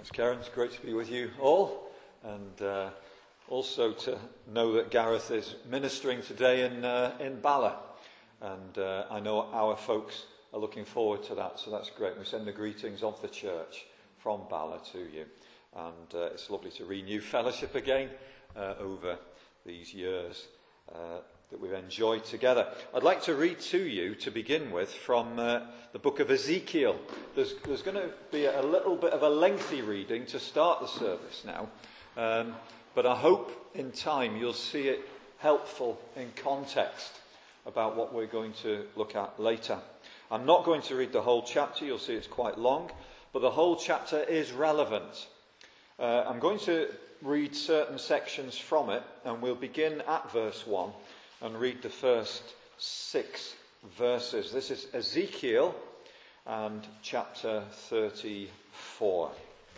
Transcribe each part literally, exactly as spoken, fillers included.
Thanks, Karen. It's great to be with you all, and uh, also to know that Gareth is ministering today in uh, in Bala, and uh, I know our folks are looking forward to that, so that's great. We send the greetings of the church from Bala to you, and uh, it's lovely to renew fellowship again uh, over these years uh, that we've enjoyed together. I'd like to read to you, to begin with, from uh, the book of Ezekiel. There's, there's going to be a little bit of a lengthy reading to start the service now, um, but I hope in time you'll see it helpful in context about what we're going to look at later. I'm not going to read the whole chapter, you'll see it's quite long, but the whole chapter is relevant. Uh, I'm going to read certain sections from it, and we'll begin at verse one and read the first six verses. This is Ezekiel and chapter thirty-four.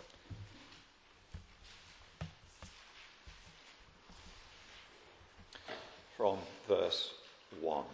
From verse one.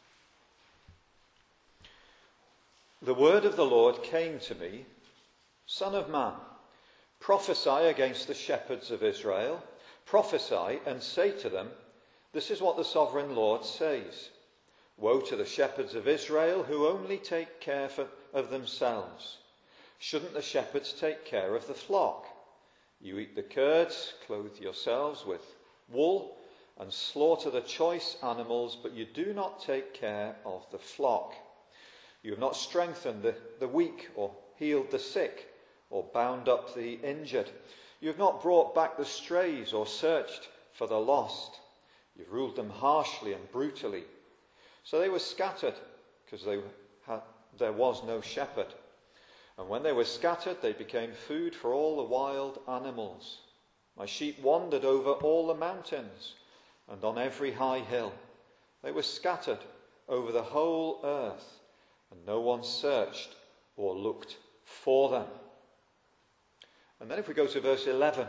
The word of the Lord came to me, Son of man, prophesy against the shepherds of Israel, prophesy and say to them, this is what the sovereign Lord says. Woe to the shepherds of Israel who only take care for, of themselves. Shouldn't the shepherds take care of the flock? You eat the curds, clothe yourselves with wool, and slaughter the choice animals, but you do not take care of the flock. You have not strengthened the, the weak, or healed the sick, or bound up the injured. You have not brought back the strays, or searched for the lost. You've ruled them harshly and brutally. So they were scattered, because they had, there was no shepherd. And when they were scattered, they became food for all the wild animals. My sheep wandered over all the mountains, and on every high hill. They were scattered over the whole earth, and no one searched or looked for them. And then if we go to verse eleven.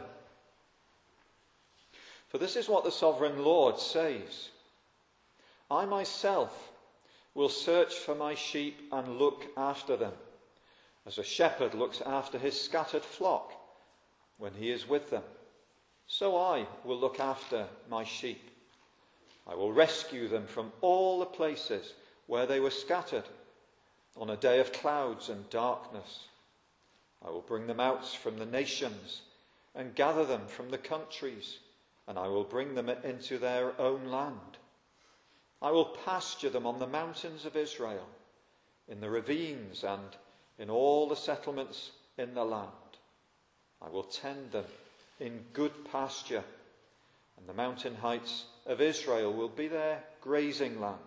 For this is what the sovereign Lord says. I myself will search for my sheep and look after them, as a shepherd looks after his scattered flock when he is with them. So I will look after my sheep. I will rescue them from all the places where they were scattered on a day of clouds and darkness. I will bring them out from the nations and gather them from the countries, and I will bring them into their own land. I will pasture them on the mountains of Israel, in the ravines and in all the settlements in the land. I will tend them in good pasture, and the mountain heights of Israel will be their grazing land.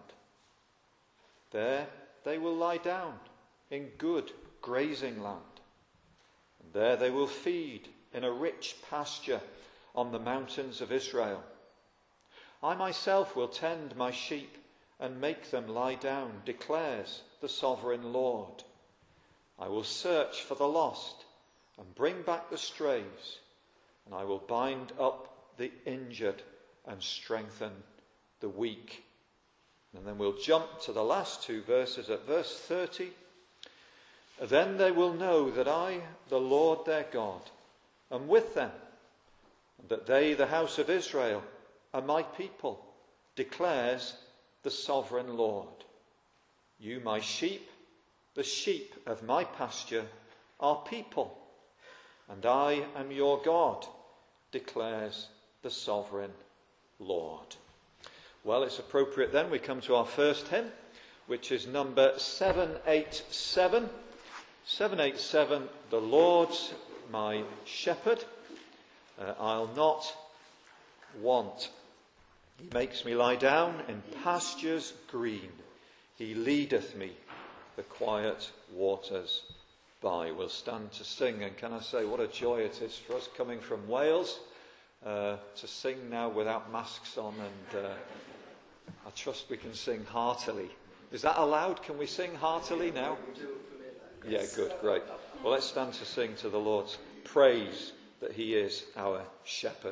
There they will lie down in good grazing land, and there they will feed in a rich pasture on the mountains of Israel. I myself will tend my sheep and make them lie down, declares the sovereign Lord. I will search for the lost and bring back the strays, and I will bind up the injured and strengthen the weak. And then we'll jump to the last two verses at verse thirty. Then they will know that I, the Lord their God, am with them, and that they, the house of Israel, are my people, declares the sovereign Lord. You, my sheep, the sheep of my pasture, are people, and I am your God, declares the sovereign Lord. Well, it's appropriate then we come to our first hymn, which is number seven eighty-seven. seven eighty-seven, The Lord's my shepherd, uh, I'll not want. He makes me lie down in pastures green. He leadeth me the quiet waters by. We'll stand to sing, and can I say what a joy it is for us coming from Wales uh, to sing now without masks on, and uh, I trust we can sing heartily. Is that allowed? Can we sing heartily now? Yeah, good, great. Well, let's stand to sing to the Lord's praise that he is our shepherd.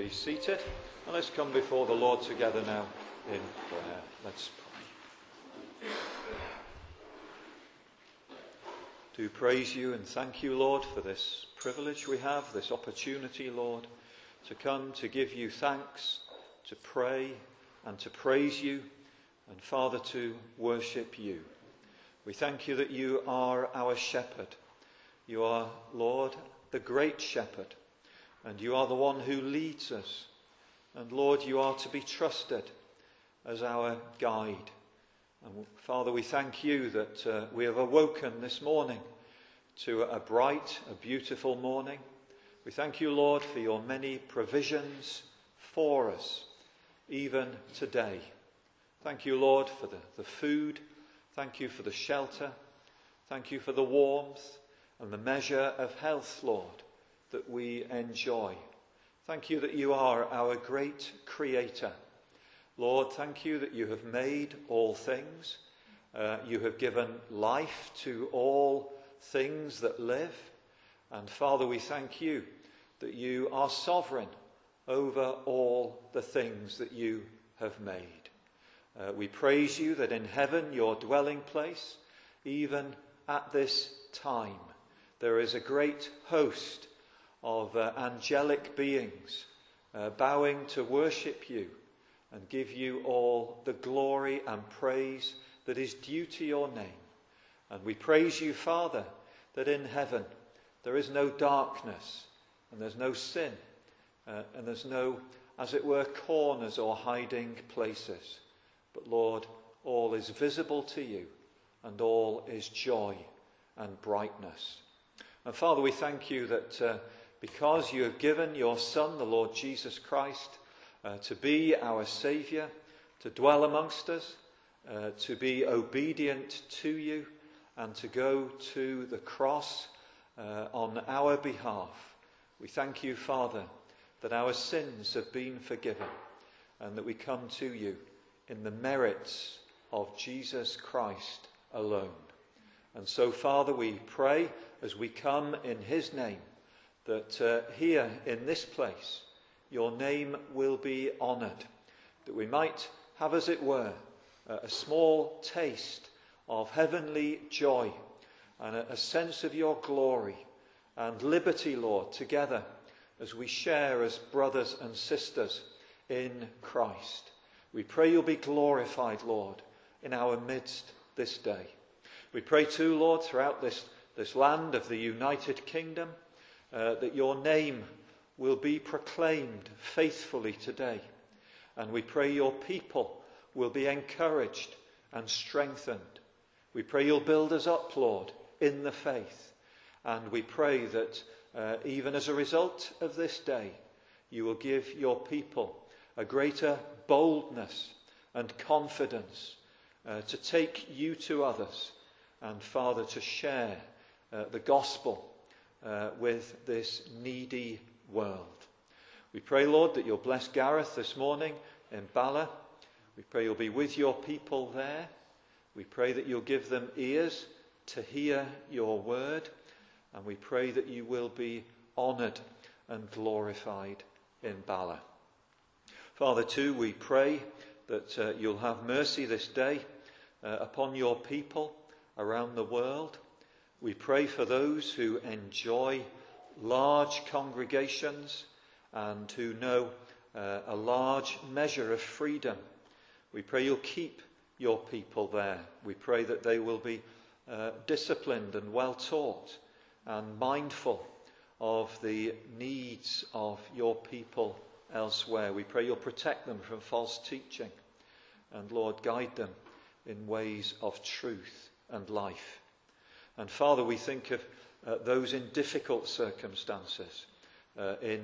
be seated, and let's come before the Lord together now in prayer. Let's pray. Do praise you and thank you, Lord, for this privilege we have, this opportunity, Lord, to come to give you thanks, to pray and to praise you, and Father, to worship you. We thank you that you are our shepherd. You are, Lord, the great shepherd, and you are the one who leads us. And Lord, you are to be trusted as our guide. And Father, we thank you that uh, we have awoken this morning to a bright, a beautiful morning. We thank you, Lord, for your many provisions for us, even today. Thank you, Lord, for the, the food. Thank you for the shelter. Thank you for the warmth and the measure of health, Lord, that we enjoy. Thank you that you are our great creator. Lord, thank you that you have made all things. Uh, you have given life to all things that live. And Father, we thank you that you are sovereign over all the things that you have made. Uh, we praise you that in heaven, your dwelling place, even at this time, there is a great host of uh, angelic beings uh, bowing to worship you and give you all the glory and praise that is due to your name. And we praise you, Father, that in heaven there is no darkness and there's no sin uh, and there's no, as it were, corners or hiding places. But Lord, all is visible to you and all is joy and brightness. And Father, we thank you that uh, because you have given your Son, the Lord Jesus Christ, uh, to be our Saviour, to dwell amongst us, uh, to be obedient to you, and to go to the cross uh, on our behalf. We thank you, Father, that our sins have been forgiven and that we come to you in the merits of Jesus Christ alone. And so, Father, we pray as we come in his name that uh, here in this place your name will be honoured, that we might have, as it were, a small taste of heavenly joy and a, a sense of your glory and liberty, Lord, together as we share as brothers and sisters in Christ. We pray you'll be glorified, Lord, in our midst this day. We pray too, Lord, throughout this, this land of the United Kingdom, uh, that your name will be proclaimed faithfully today. And we pray your people will be encouraged and strengthened. We pray you'll build us up, Lord, in the faith. And we pray that uh, even as a result of this day, you will give your people a greater boldness and confidence uh, to take you to others and, Father, to share uh, the gospel uh, with this needy world. We pray, Lord, that you'll bless Gareth this morning in Bala. We pray you'll be with your people there. We pray that you'll give them ears to hear your word. And we pray that you will be honoured and glorified in Bala. Father, too, we pray that uh, you'll have mercy this day uh, upon your people around the world. We pray for those who enjoy large congregations and who know uh, a large measure of freedom. We pray you'll keep your people there. We pray that they will be uh, disciplined and well taught and mindful of the needs of your people elsewhere. We pray you'll protect them from false teaching and, Lord, guide them in ways of truth and life. And Father, we think of uh, those in difficult circumstances, uh, in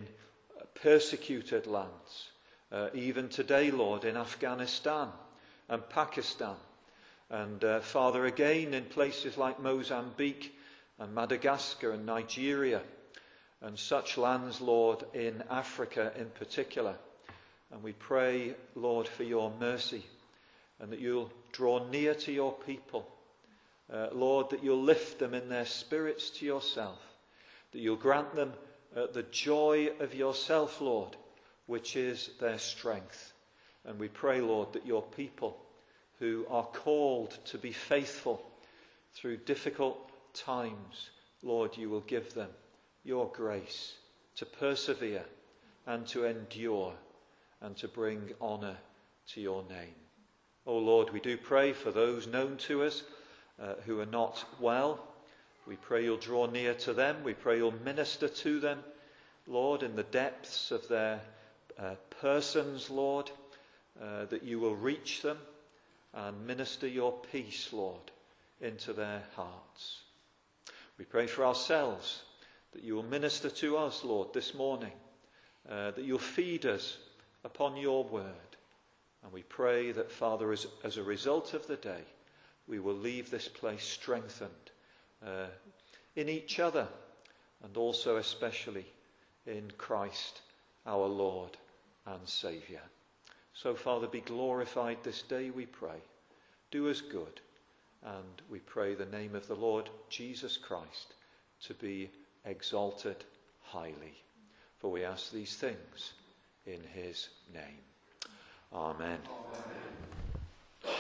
persecuted lands, uh, even today, Lord, in Afghanistan and Pakistan, and uh, Father, again in places like Mozambique and Madagascar and Nigeria, and such lands, Lord, in Africa in particular. And we pray, Lord, for your mercy, and that you'll draw near to your people. Uh, Lord, that you'll lift them in their spirits to yourself, that you'll grant them uh, the joy of yourself, Lord, which is their strength. And we pray, Lord, that your people who are called to be faithful through difficult times, Lord, you will give them your grace to persevere and to endure and to bring honour to your name. Oh Lord, we do pray for those known to us uh, who are not well. We pray you'll draw near to them. We pray you'll minister to them, Lord, in the depths of their uh, persons, Lord, uh, that you will reach them and minister your peace, Lord, into their hearts. We pray for ourselves, that you will minister to us, Lord, this morning, uh, that you'll feed us upon your word. And we pray that, Father, as, as a result of the day, we will leave this place strengthened uh, in each other and also especially in Christ, our Lord and Saviour. So, Father, be glorified this day, we pray. Do us good. And we pray the name of the Lord Jesus Christ to be exalted highly. For we ask these things in his name. Amen. Amen.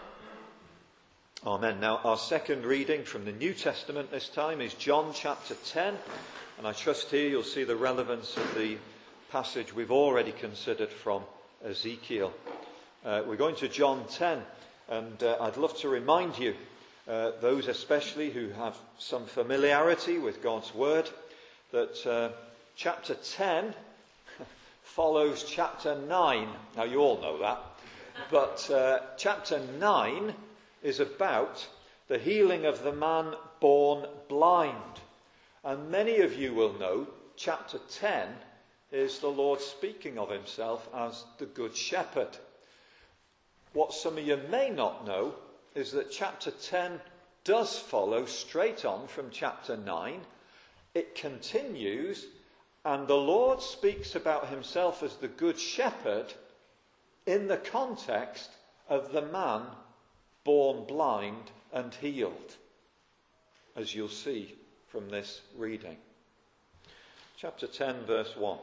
Amen. Now, our second reading from the New Testament this time is John chapter ten. And I trust here you'll see the relevance of the passage we've already considered from Ezekiel. Uh, we're going to John ten. And uh, I'd love to remind you, uh, those especially who have some familiarity with God's word, that uh, chapter ten follows chapter nine. Now, you all know that. But uh, chapter nine is about the healing of the man born blind. And many of you will know chapter ten is the Lord speaking of himself as the Good Shepherd. What some of you may not know is that chapter ten does follow straight on from chapter nine. It continues, and the Lord speaks about himself as the Good Shepherd in the context of the man born blind and healed, as you'll see from this reading. Chapter ten, verse one.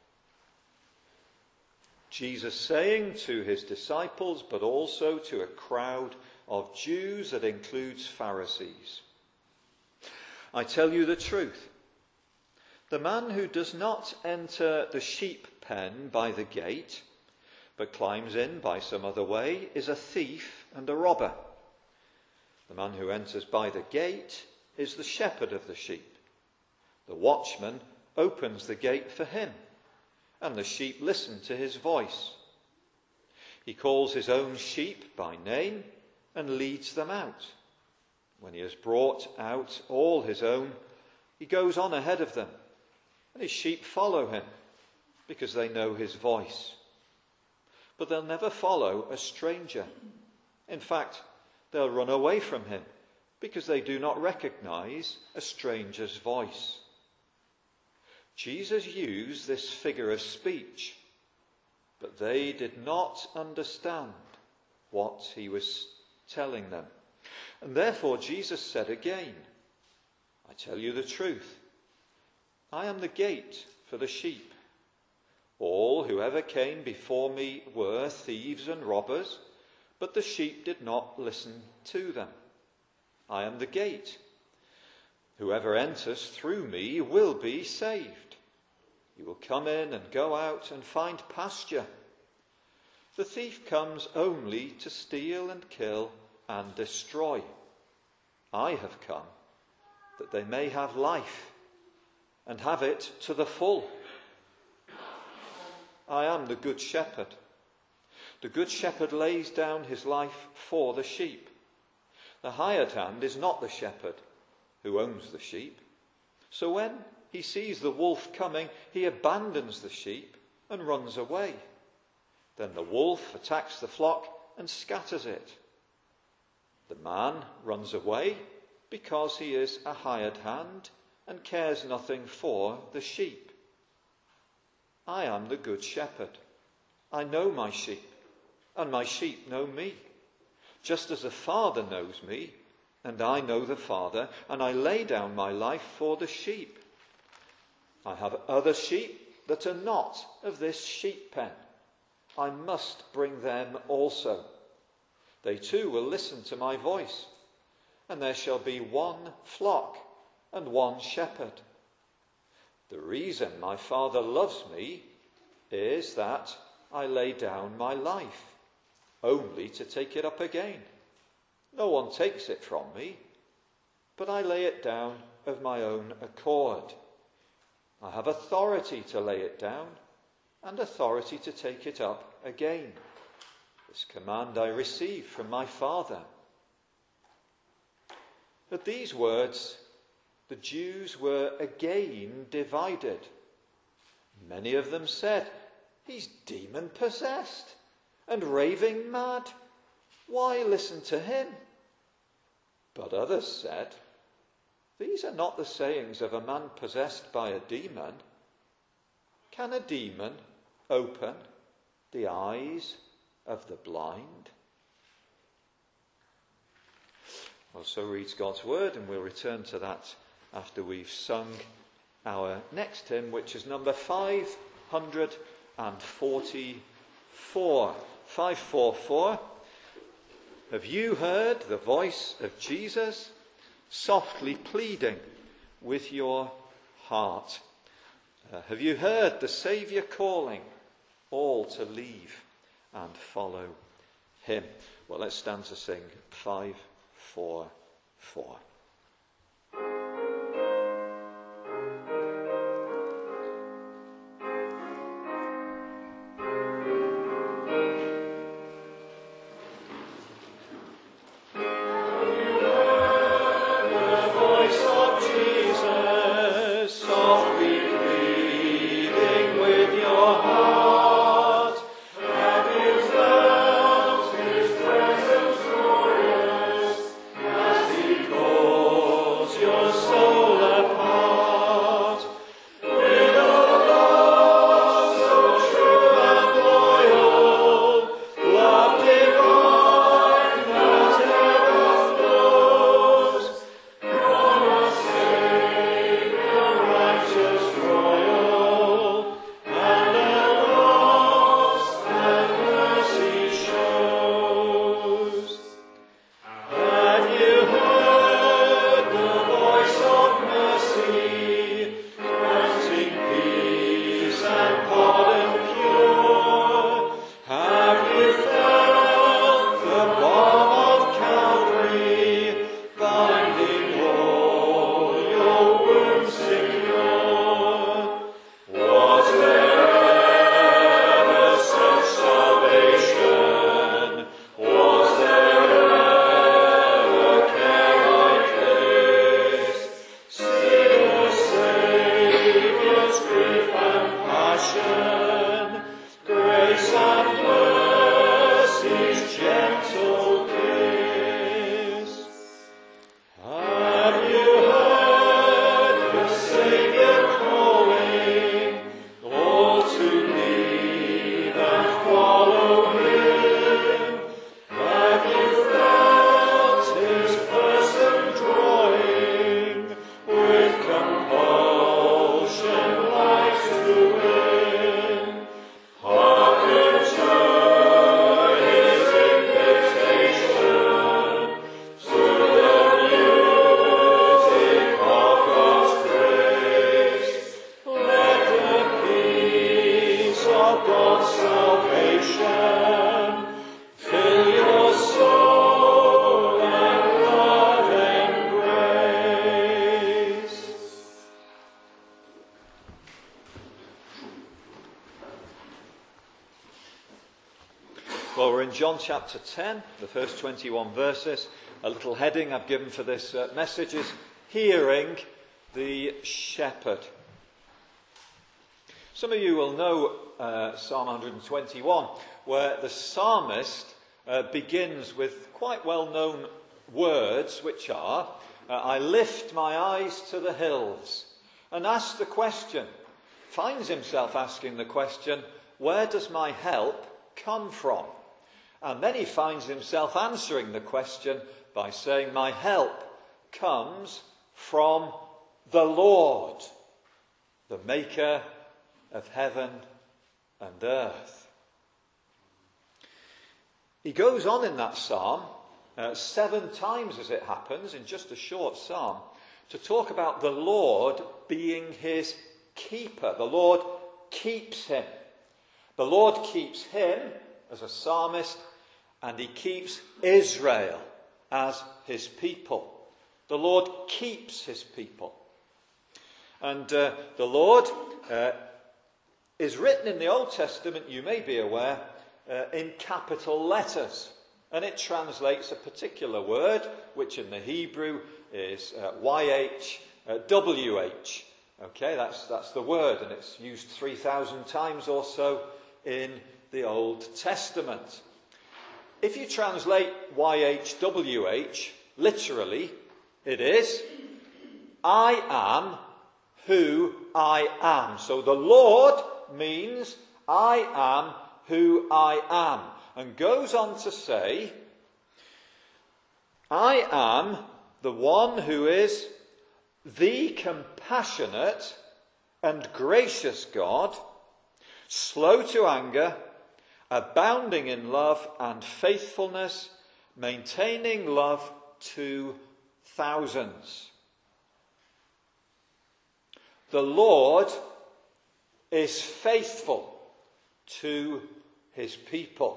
Jesus saying to his disciples, but also to a crowd of Jews that includes Pharisees, I tell you the truth. The man who does not enter the sheep pen by the gate, but climbs in by some other way, is a thief and a robber. The man who enters by the gate is the shepherd of the sheep. The watchman opens the gate for him, and the sheep listen to his voice. He calls his own sheep by name and leads them out. When he has brought out all his own, he goes on ahead of them, and his sheep follow him because they know his voice. But they'll never follow a stranger. In fact, they'll run away from him because they do not recognize a stranger's voice. Jesus used this figure of speech, but they did not understand what he was telling them. And therefore Jesus said again, I tell you the truth. I am the gate for the sheep. All who ever came before me were thieves and robbers, but the sheep did not listen to them. I am the gate. Whoever enters through me will be saved. You will come in and go out and find pasture. The thief comes only to steal and kill and destroy. I have come that they may have life and have it to the full. I am the Good Shepherd. The Good Shepherd lays down his life for the sheep. The hired hand is not the shepherd who owns the sheep. So when he sees the wolf coming, he abandons the sheep and runs away. Then the wolf attacks the flock and scatters it. The man runs away because he is a hired hand and cares nothing for the sheep. I am the Good Shepherd. I know my sheep, and my sheep know me. Just as the Father knows me, and I know the Father, and I lay down my life for the sheep. I have other sheep that are not of this sheep pen. I must bring them also. They too will listen to my voice, and there shall be one flock and one shepherd. The reason my Father loves me is that I lay down my life, only to take it up again. No one takes it from me, but I lay it down of my own accord. I have authority to lay it down and authority to take it up again. This command I received from my Father. At these words, the Jews were again divided. Many of them said, "He's demon-possessed and raving mad. Why listen to him?" But others said, "These are not the sayings of a man possessed by a demon. Can a demon open the eyes of the blind?" Well, so reads God's word, and we'll return to that after we've sung our next hymn, which is number five forty-four. five forty-four. Have you heard the voice of Jesus softly pleading with your heart? Uh, have you heard the Saviour calling all to leave and follow him? Well, let's stand to sing five forty-four. Well, we're in John chapter ten, the first twenty-one verses. A little heading I've given for this uh, message is Hearing the Shepherd. Some of you will know uh, Psalm one twenty-one, where the psalmist uh, begins with quite well-known words, which are, uh, I lift my eyes to the hills, and asks the question, finds himself asking the question, where does my help come from? And then he finds himself answering the question by saying, my help comes from the Lord, the maker of heaven and earth. He goes on in that psalm, uh, seven times as it happens, in just a short psalm, to talk about the Lord being his keeper. The Lord keeps him. The Lord keeps him as a psalmist, and he keeps Israel as his people. The Lord keeps his people. And uh, the Lord uh, is written in the Old Testament, you may be aware, uh, in capital letters. And it translates a particular word, which in the Hebrew is uh, Y H W H. Okay, that's, that's the word, and it's used three thousand times or so in the Old Testament. If you translate Y H W H, literally, it is, I am who I am. So the Lord means I am who I am. And goes on to say, I am the one who is the compassionate and gracious God, slow to anger, abounding in love and faithfulness, maintaining love to thousands. The Lord is faithful to his people.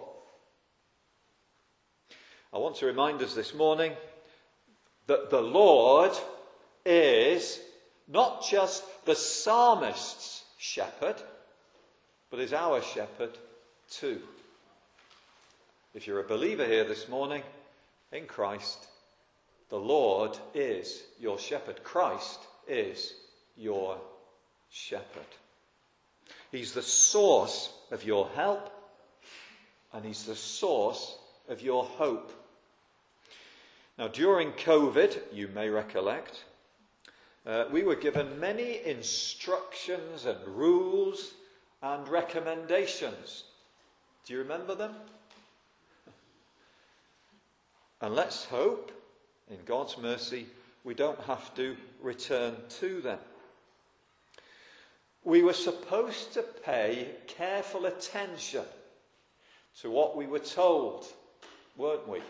I want to remind us this morning that the Lord is not just the psalmist's shepherd, but is our shepherd too. If you're a believer here this morning in Christ, the Lord is your shepherd. Christ is your shepherd. He's the source of your help, and he's the source of your hope. Now, during COVID, you may recollect, uh, we were given many instructions and rules and recommendations. Do you remember them? And let's hope, in God's mercy, we don't have to return to them. We were supposed to pay careful attention to what we were told, weren't we?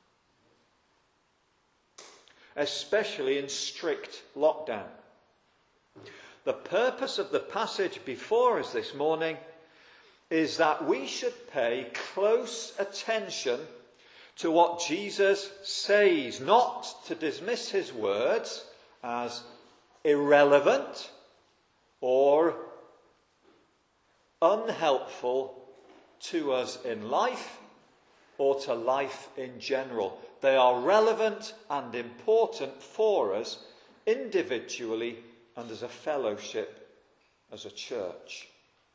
Especially in strict lockdown. The purpose of the passage before us this morning is that we should pay close attention to what Jesus says, not to dismiss his words as irrelevant or unhelpful to us in life or to life in general. They are relevant and important for us individually and as a fellowship, as a church.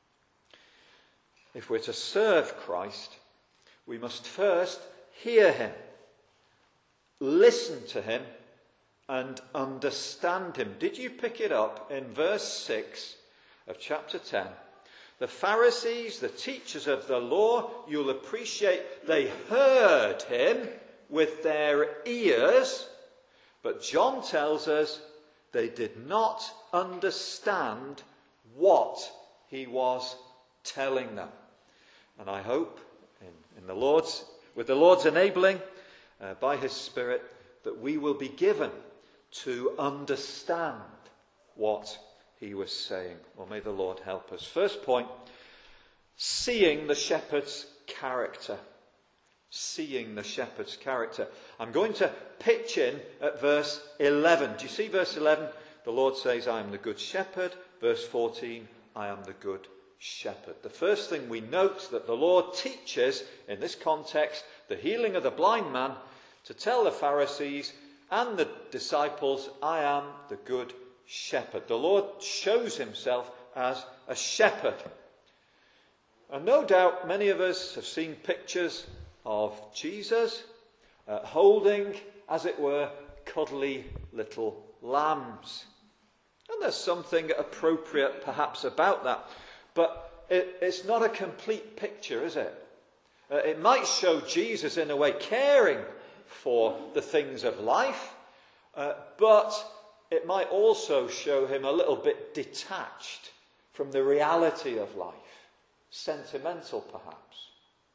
If we're to serve Christ, we must first hear him, listen to him, and understand him. Did you pick it up in verse six of chapter ten? The Pharisees, the teachers of the law, you'll appreciate, they heard him with their ears, but John tells us they did not understand what he was telling them. And I hope, in, in the Lord's, with the Lord's enabling, uh, by his Spirit, that we will be given to understand what he was saying. Well, may the Lord help us. First point, seeing the shepherd's character. Seeing the shepherd's character. I'm going to pitch in at verse eleven. Do you see verse eleven? The Lord says, I am the good shepherd. Verse fourteen, I am the good shepherd. The first thing we note that the Lord teaches in this context, the healing of the blind man, to tell the Pharisees and the disciples, I am the good shepherd. The Lord shows himself as a shepherd. And no doubt many of us have seen pictures of Jesus uh, holding, as it were, cuddly little lambs. And there's something appropriate perhaps about that. But it, it's not a complete picture, is it? Uh, it might show Jesus in a way caring for the things of life, uh, but it might also show him a little bit detached from the reality of life, sentimental perhaps.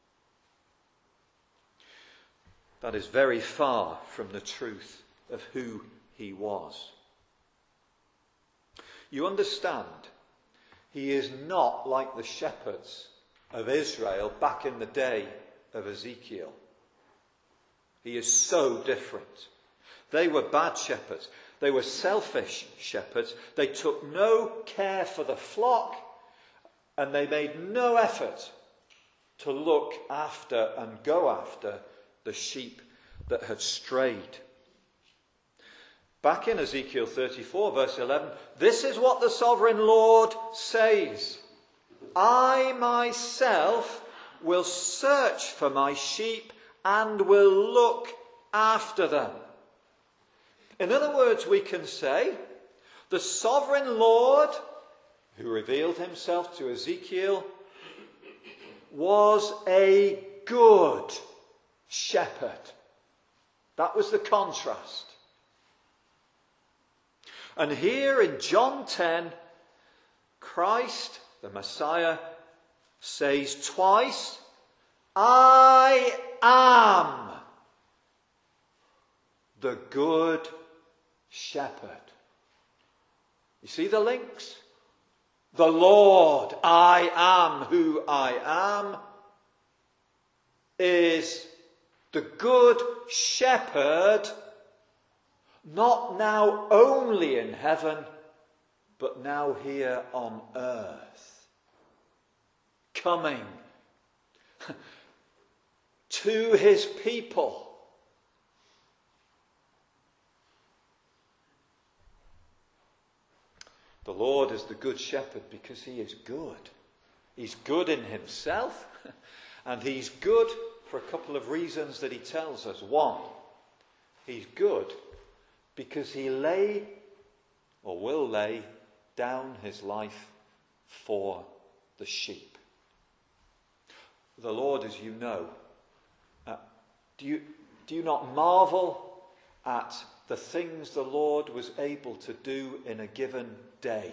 That is very far from the truth of who he was. You understand, he is not like the shepherds of Israel back in the day of Ezekiel. He is so different. They were bad shepherds. They were selfish shepherds. They took no care for the flock, and they made no effort to look after and go after the sheep that had strayed. Back in Ezekiel thirty-four, verse eleven, this is what the sovereign Lord says. I myself will search for my sheep and will look after them. In other words, we can say, the sovereign Lord, who revealed himself to Ezekiel, was a good shepherd. That was the contrast. And here in John ten, Christ, the Messiah, says twice, I am the good shepherd. You see the links? The Lord, I am who I am, is the good shepherd, not now only in heaven, but now here on earth. Coming to his people. The Lord is the good shepherd because he is good. He's good in himself, and he's good for a couple of reasons that he tells us. One, he's good because he lay or will lay down his life for the sheep. The Lord, as you know, uh, do you, do you not marvel at the things the Lord was able to do in a given day?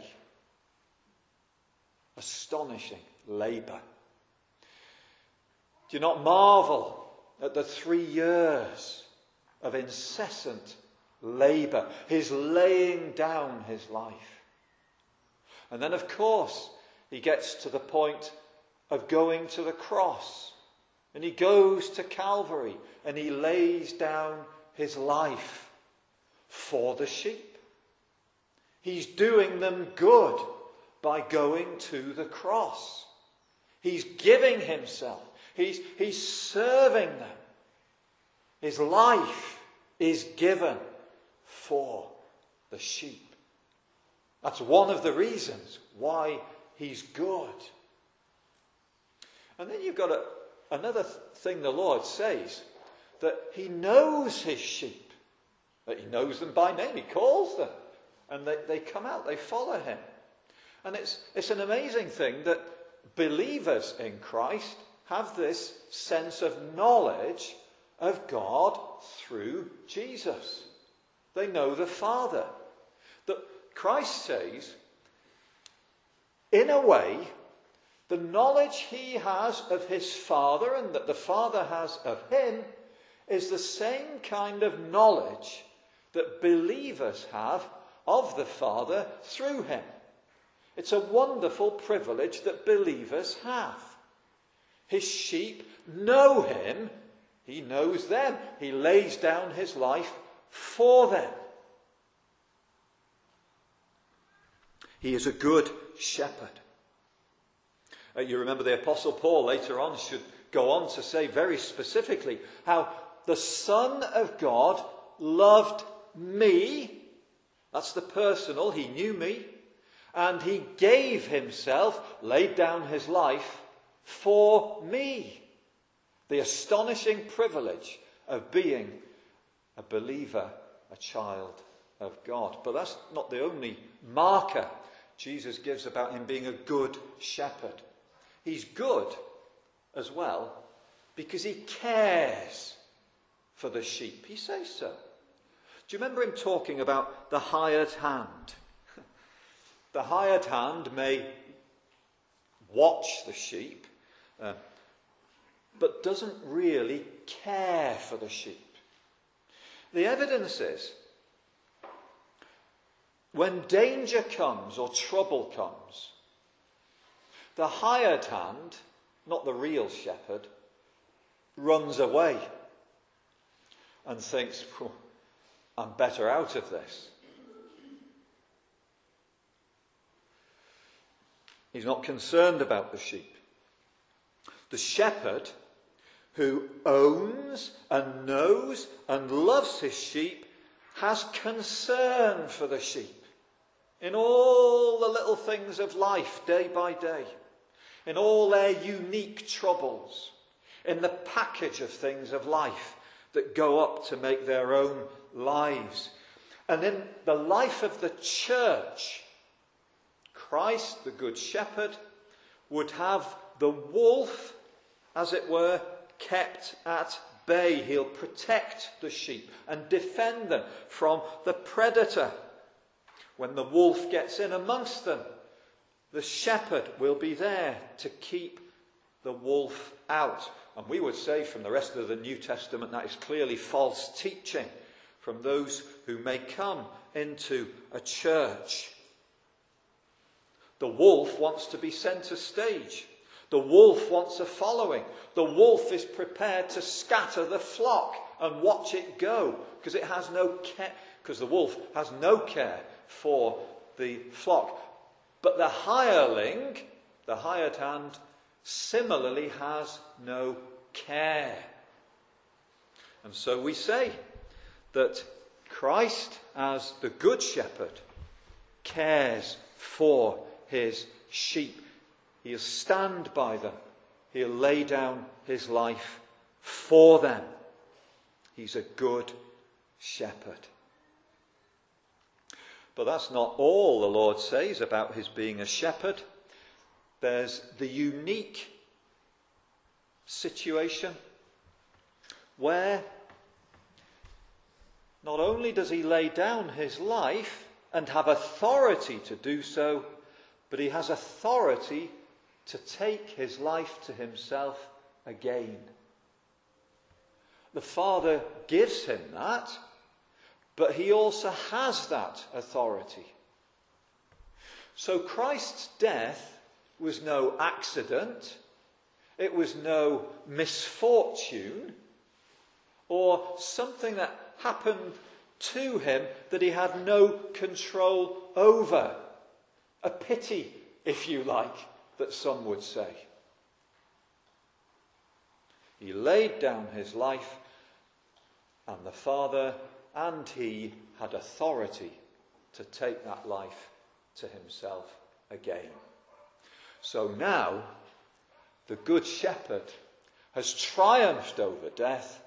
Astonishing labour. Do you not marvel at the three years of incessant labour, his laying down his life? And then, of course, he gets to the point of going to the cross, and he goes to Calvary, and he lays down his life for the sheep. He's doing them good by going to the cross. He's giving himself. He's, he's serving them. His life is given for the sheep. That's one of the reasons why he's good. And then you've got a, another thing the Lord says, that he knows his sheep. That he knows them by name. He calls them. And they, they come out. They follow him. And it's, it's an amazing thing that believers in Christ have this sense of knowledge of God through Jesus. They know the Father. That Christ says, in a way, the knowledge he has of his Father and that the Father has of him is the same kind of knowledge that believers have of the Father through him. It's a wonderful privilege that believers have. His sheep know him. He knows them. He lays down his life for them. He is a good shepherd. Uh, you remember the Apostle Paul later on should go on to say very specifically how the Son of God loved me. That's the personal. He knew me. And he gave himself, laid down his life for me. The astonishing privilege of being a believer, a child of God. But that's not the only marker Jesus gives about him being a good shepherd. He's good as well because he cares for the sheep. He says so. Do you remember him talking about the hired hand? The hired hand may watch the sheep, uh, but doesn't really care for the sheep. The evidence is, when danger comes or trouble comes, the hired hand, not the real shepherd, runs away and thinks, I'm better out of this. He's not concerned about the sheep. The shepherd, who owns and knows and loves his sheep, has concern for the sheep in all the little things of life, day by day, in all their unique troubles, in the package of things of life that go up to make their own lives. And in the life of the church, Christ, the Good Shepherd, would have the wolf, as it were, kept at bay. He'll protect the sheep and defend them from the predator. When the wolf gets in amongst them, the shepherd will be there to keep the wolf out. And we would say from the rest of the New Testament that is clearly false teaching from those who may come into a church. The wolf wants to be centre stage. The wolf wants a following. The wolf is prepared to scatter the flock and watch it go, because it has no care, because the wolf has no care for the flock. But the hireling, the hired hand, similarly has no care. And so we say that Christ, as the Good Shepherd, cares for his sheep. He'll stand by them. He'll lay down his life for them. He's a good shepherd. But that's not all the Lord says about his being a shepherd. There's the unique situation where not only does he lay down his life and have authority to do so, but he has authority to take his life to himself again. The Father gives him that, but he also has that authority. So Christ's death was no accident, it was no misfortune, or something that happened to him that he had no control over. A pity, if you like, that some would say. He laid down his life, and the Father and he had authority to take that life to himself again. So now, the Good Shepherd has triumphed over death.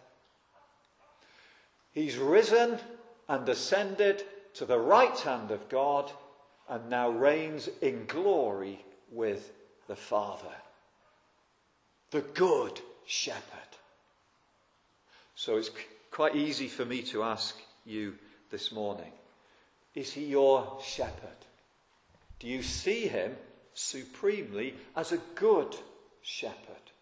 He's risen and ascended to the right hand of God, and now reigns in glory with the Father. The Good Shepherd. So it's quite easy for me to ask you this morning, is he your shepherd? Do you see him supremely as a good shepherd?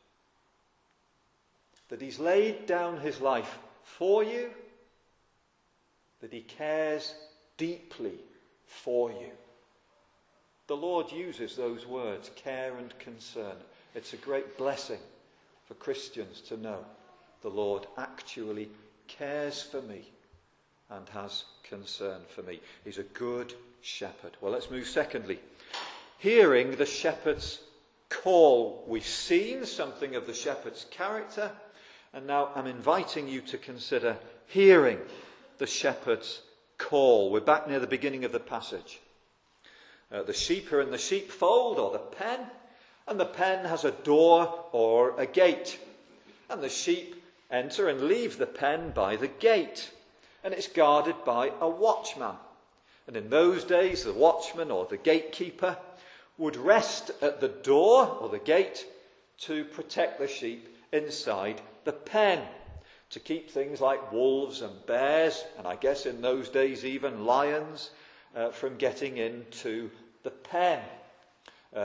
That he's laid down his life for you, that he cares deeply for you. The Lord uses those words, care and concern. It's a great blessing for Christians to know the Lord actually cares for me and has concern for me. He's a good shepherd. Well, let's move secondly. Hearing the shepherd's call. We've seen something of the shepherd's character, and now I'm inviting you to consider hearing the shepherd's call. We're back near the beginning of the passage. Uh, the sheep are in the sheepfold, or the pen, and the pen has a door or a gate. And the sheep enter and leave the pen by the gate, and it's guarded by a watchman. And in those days, the watchman or the gatekeeper would rest at the door or the gate to protect the sheep inside the pen, to keep things like wolves and bears, and I guess in those days even lions, uh, from getting into the pen. Um,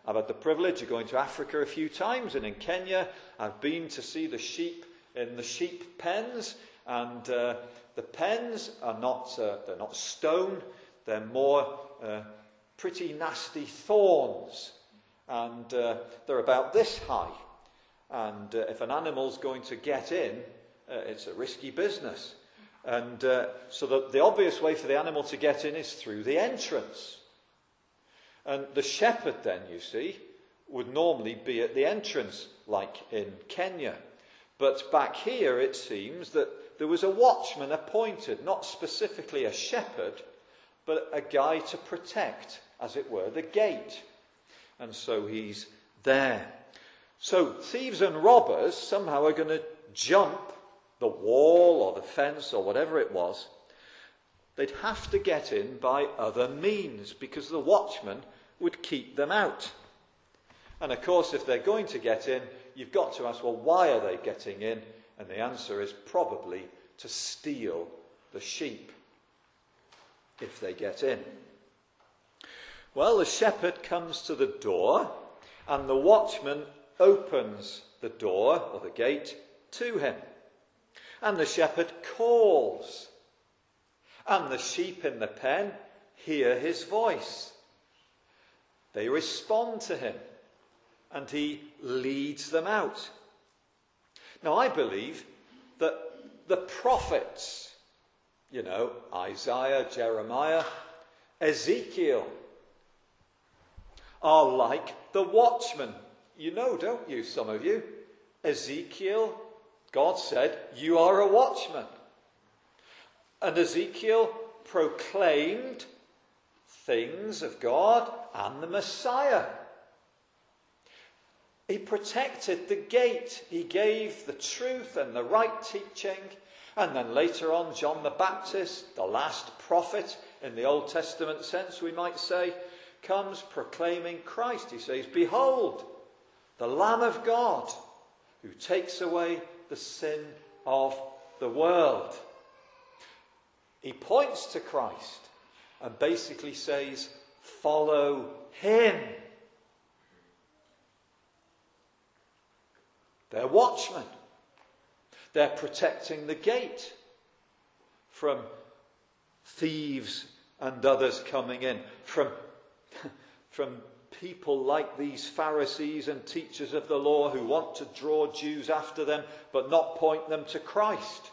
I've had the privilege of going to Africa a few times, and in Kenya I've been to see the sheep in the sheep pens, and uh, the pens are not, uh, they're not stone, they're more uh, pretty nasty thorns, and uh, they're about this high, and uh, if an animal's going to get in, uh, it's a risky business. And uh, so the, the obvious way for the animal to get in is through the entrance. And the shepherd then, you see, would normally be at the entrance, like in Kenya. But back here it seems that there was a watchman appointed, not specifically a shepherd, but a guy to protect, as it were, the gate. And so he's there. So thieves and robbers somehow are going to jump the wall or the fence or whatever it was. They'd have to get in by other means, because the watchman would keep them out. And of course, if they're going to get in, you've got to ask, well, why are they getting in? And the answer is probably to steal the sheep, if they get in. Well, the shepherd comes to the door, and the watchman opens the door, or the gate, to him. And the shepherd calls, and the sheep in the pen hear his voice. They respond to him, and he leads them out. Now, I believe that the prophets, you know, Isaiah, Jeremiah, Ezekiel, are like the watchmen. You know, don't you, some of you? Ezekiel, God said, you are a watchman. And Ezekiel proclaimed things of God and the Messiah. He protected the gate. He gave the truth and the right teaching. And then later on, John the Baptist, the last prophet in the Old Testament sense, we might say, comes proclaiming Christ. He says, behold, the Lamb of God who takes away the sin of the world. He points to Christ and basically says, follow him. They're watchmen. They're protecting the gate from thieves and others coming in, from, from people like these Pharisees and teachers of the law who want to draw Jews after them but not point them to Christ.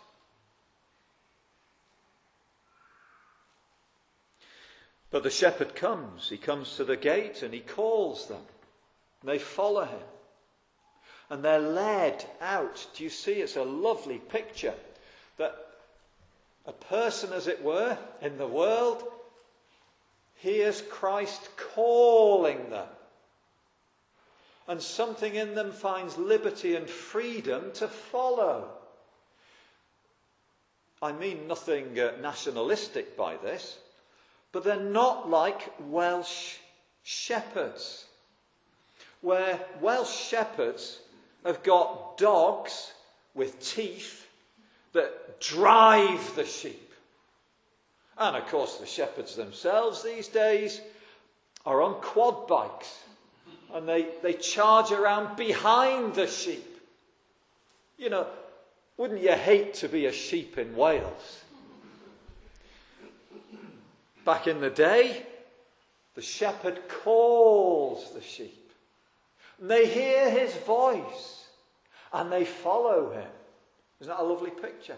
But the shepherd comes. He comes to the gate and he calls them. They follow him. And they're led out. Do you see? It's a lovely picture that a person, as it were, in the world hears Christ calling them. And something in them finds liberty and freedom to follow. I mean nothing uh, nationalistic by this, but they're not like Welsh shepherds, where Welsh shepherds have got dogs with teeth that drive the sheep. And of course the shepherds themselves these days are on quad bikes, and they, they charge around behind the sheep. You know, wouldn't you hate to be a sheep in Wales? Back in the day, the shepherd calls the sheep. And they hear his voice and they follow him. Isn't that a lovely picture?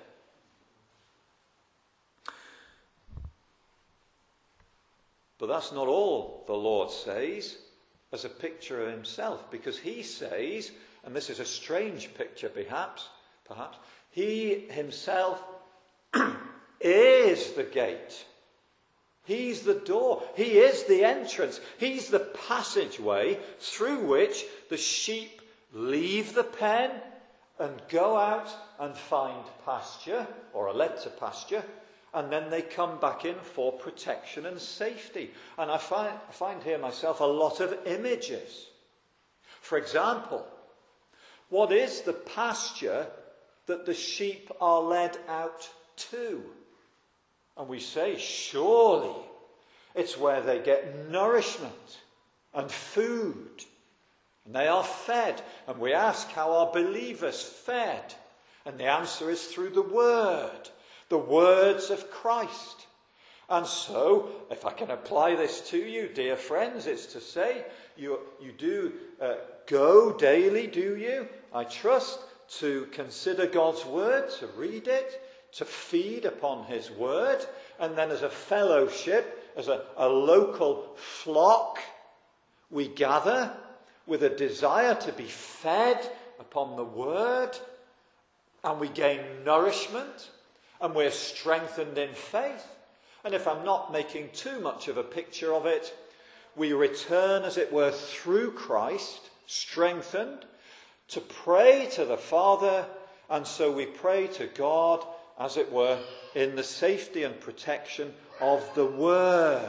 But that's not all the Lord says as a picture of himself, because he says, and this is a strange picture perhaps, perhaps, he himself is the gate. He's the door. He is the entrance. He's the passageway through which the sheep leave the pen and go out and find pasture, or are led to pasture, and then they come back in for protection and safety. And I find, I find here myself a lot of images. For example, what is the pasture that the sheep are led out to? And we say, surely it's where they get nourishment. and food. And they are fed. And we ask, how are believers fed? And the answer is through the word, the words of Christ. And so, if I can apply this to you, dear friends, it's to say, you, you do uh, go daily, do you? I trust, to consider God's word, to read it, to feed upon his word, and then as a fellowship, as a, a local flock, we gather with a desire to be fed upon the word, and we gain nourishment, and we're strengthened in faith. And if I'm not making too much of a picture of it, we return, as it were, through Christ, strengthened, to pray to the Father, and so we pray to God, as it were, in the safety and protection of the Word.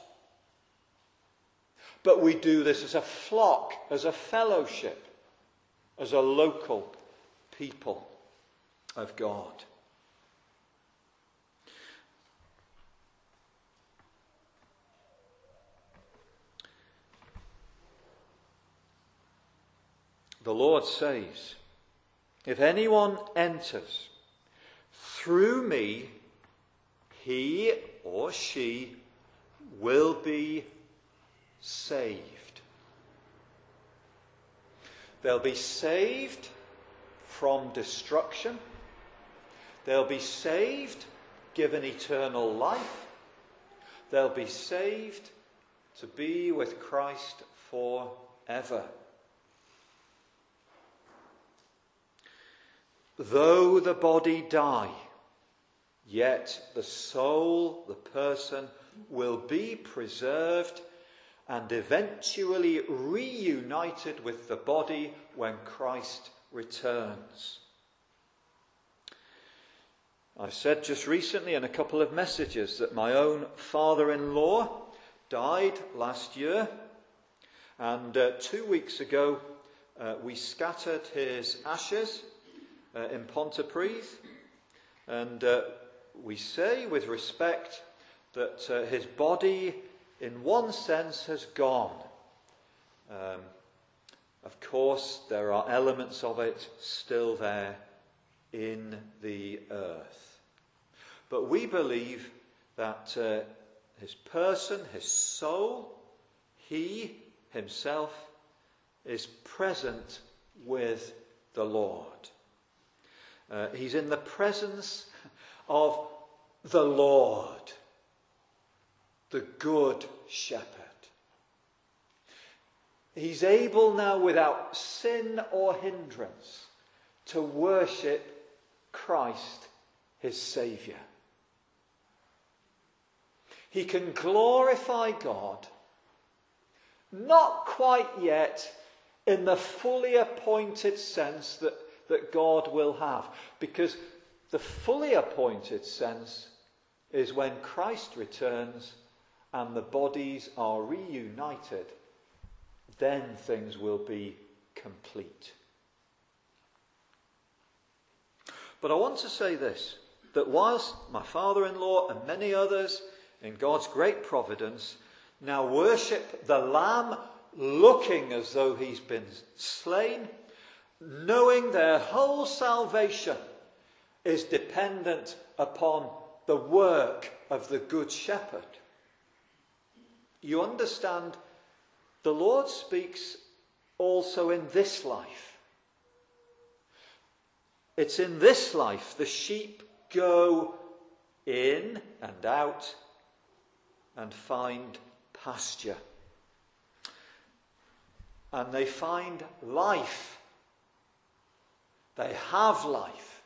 But we do this as a flock, as a fellowship, as a local people of God. The Lord says, if anyone enters through me, he or she will be saved. They'll be saved from destruction. They'll be saved, given eternal life. They'll be saved to be with Christ forever. Though the body die, yet the soul, the person, will be preserved and eventually reunited with the body when Christ returns. I said just recently in a couple of messages that my own father-in-law died last year, and uh, two weeks ago uh, we scattered his ashes uh, in Pontypridd, and uh, we say with respect that uh, his body in one sense has gone. Um, of course, there are elements of it still there in the earth. But we believe that uh, his person, his soul, he himself is present with the Lord. Uh, he's in the presence of the Lord, the Good Shepherd. He's able now, without sin or hindrance, to worship Christ, his Saviour. He can glorify God, not quite yet in the fully appointed sense that, that God will have, because the fully appointed sense is when Christ returns and the bodies are reunited. Then things will be complete. But I want to say this, that whilst my father-in-law and many others in God's great providence now worship the Lamb, looking as though he's been slain, knowing their whole salvation is dependent upon the work of the Good Shepherd, you understand the Lord speaks also in this life. It's in this life the sheep go in and out and find pasture. And they find life. They have life.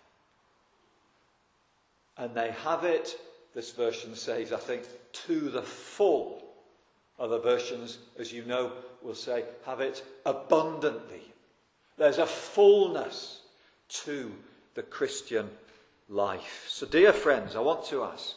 And they have it, this version says, I think, to the full. Other versions, as you know, will say, have it abundantly. There's a fullness to the Christian life. So, dear friends, I want to ask,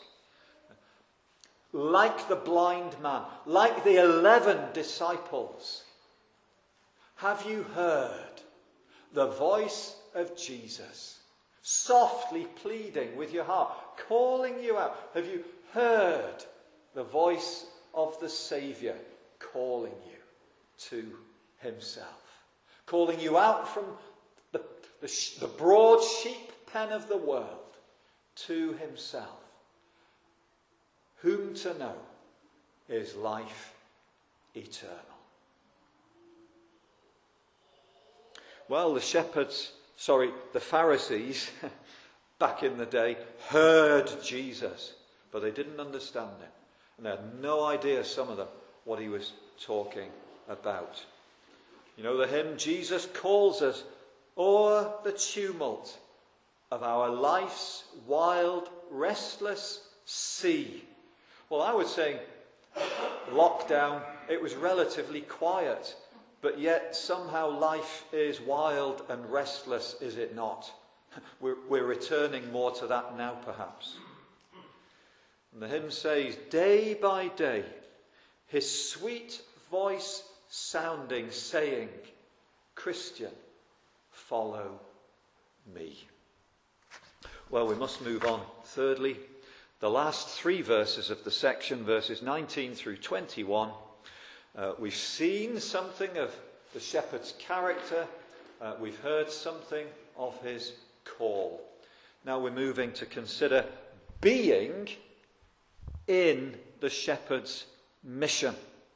like the blind man, like the eleven disciples, have you heard the voice of Jesus softly pleading with your heart, calling you out? Have you heard the voice of the Saviour calling you? to himself, calling you out from the, the, the broad sheep pen of the world to himself. Whom to know is life eternal. Well, the shepherds, sorry, the Pharisees back in the day heard Jesus, but they didn't understand him. And they had no idea, some of them, what he was talking about. You know the hymn, Jesus calls us o'er the tumult of our life's wild, restless sea. Well, I would say lockdown, it was relatively quiet, but yet somehow life is wild and restless, is it not? We're, we're returning more to that now, perhaps. And the hymn says, day by day, his sweet voice sounding, saying, Christian, follow me. Well, we must move on. Thirdly, the last three verses of the section, verses nineteen through twenty-one, uh, we've seen something of the shepherd's character. Uh, we've heard something of his call. Now we're moving to consider being in the shepherd's mission.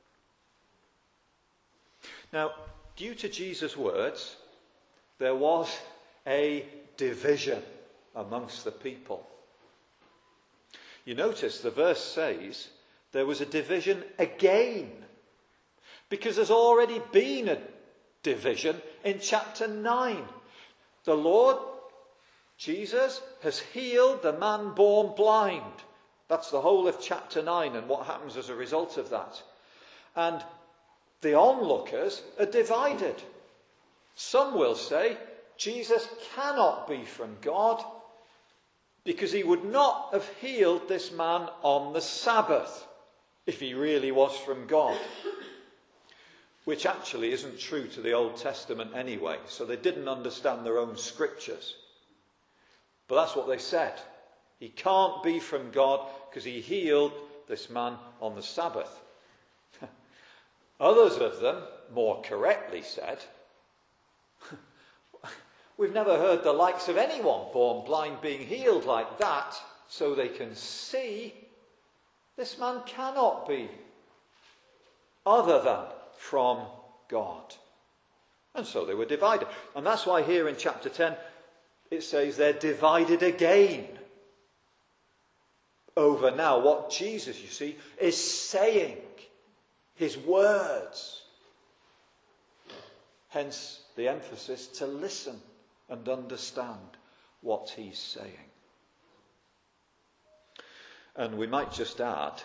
Now, due to Jesus' words, there was a division amongst the people. You notice the verse says there was a division again, because there's already been a division in chapter nine. The Lord Jesus has healed the man born blind. That's the whole of chapter nine and what happens as a result of that. And the onlookers are divided. Some will say Jesus cannot be from God because he would not have healed this man on the Sabbath if he really was from God. Which actually isn't true to the Old Testament anyway, so they didn't understand their own scriptures. But that's what they said. He can't be from God because he healed this man on the Sabbath. Others of them, more correctly, said, we've never heard the likes of anyone born blind being healed like that, so they can see this man cannot be other than from God. And so they were divided. And that's why here in chapter ten it says they're divided again over now what Jesus, you see, is saying, his words. Hence the emphasis to listen and understand what he's saying. And we might just add,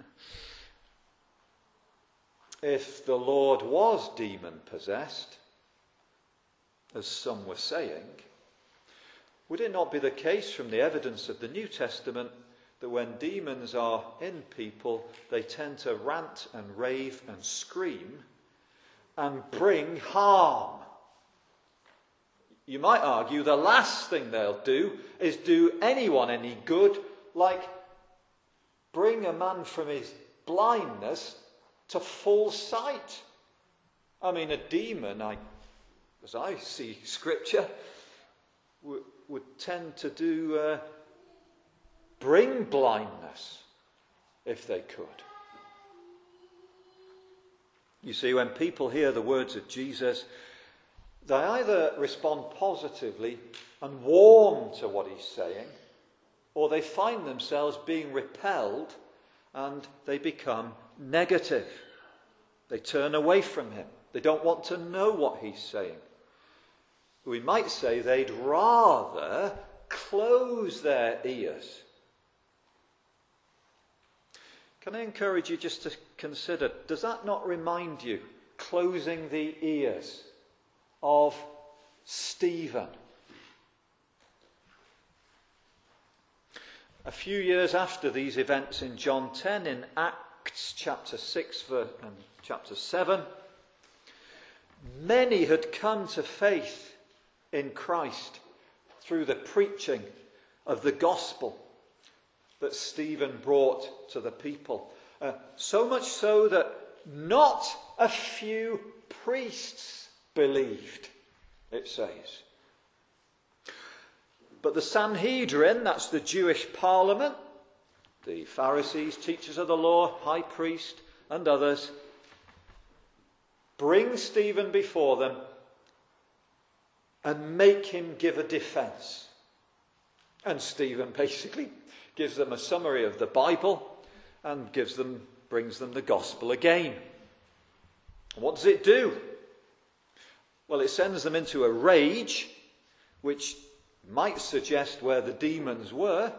if the Lord was demon-possessed, as some were saying, would it not be the case from the evidence of the New Testament that when demons are in people, they tend to rant and rave and scream and bring harm? You might argue the last thing they'll do is do anyone any good, like bring a man from his blindness to full sight. I mean, a demon, I, as I see scripture, would, would tend to do uh, bring blindness if they could. You see, when people hear the words of Jesus, they either respond positively and warm to what he's saying, or they find themselves being repelled and they become negative. They turn away from him. They don't want to know what he's saying. We might say they'd rather close their ears. Can I encourage you just to consider, does that not remind you, closing the ears of Stephen? A few years after these events in John ten, in Acts chapter six and chapter seven, many had come to faith in Christ through the preaching of the gospel that Stephen brought to the people. Uh, so much so that not a few priests believed, it says. But the Sanhedrin, that's the Jewish parliament, the Pharisees, teachers of the law, high priest, and others, bring Stephen before them and make him give a defense. And Stephen basically gives them a summary of the Bible and gives them, brings them the gospel again. What does it do? Well, it sends them into a rage, which might suggest where the demons were.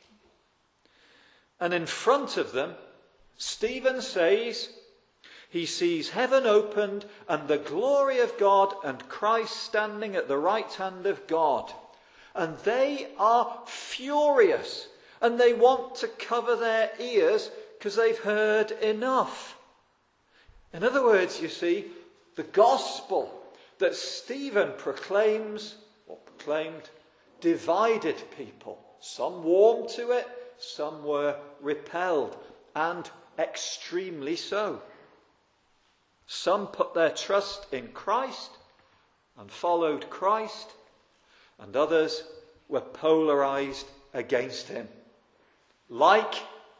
And in front of them, Stephen says he sees heaven opened and the glory of God and Christ standing at the right hand of God. And they are furious and they want to cover their ears because they've heard enough. In other words, you see, the gospel that Stephen proclaims, or proclaimed, divided people. Some warmed to it, some were repelled, and extremely so. Some put their trust in Christ and followed Christ, and others were polarized against him. Like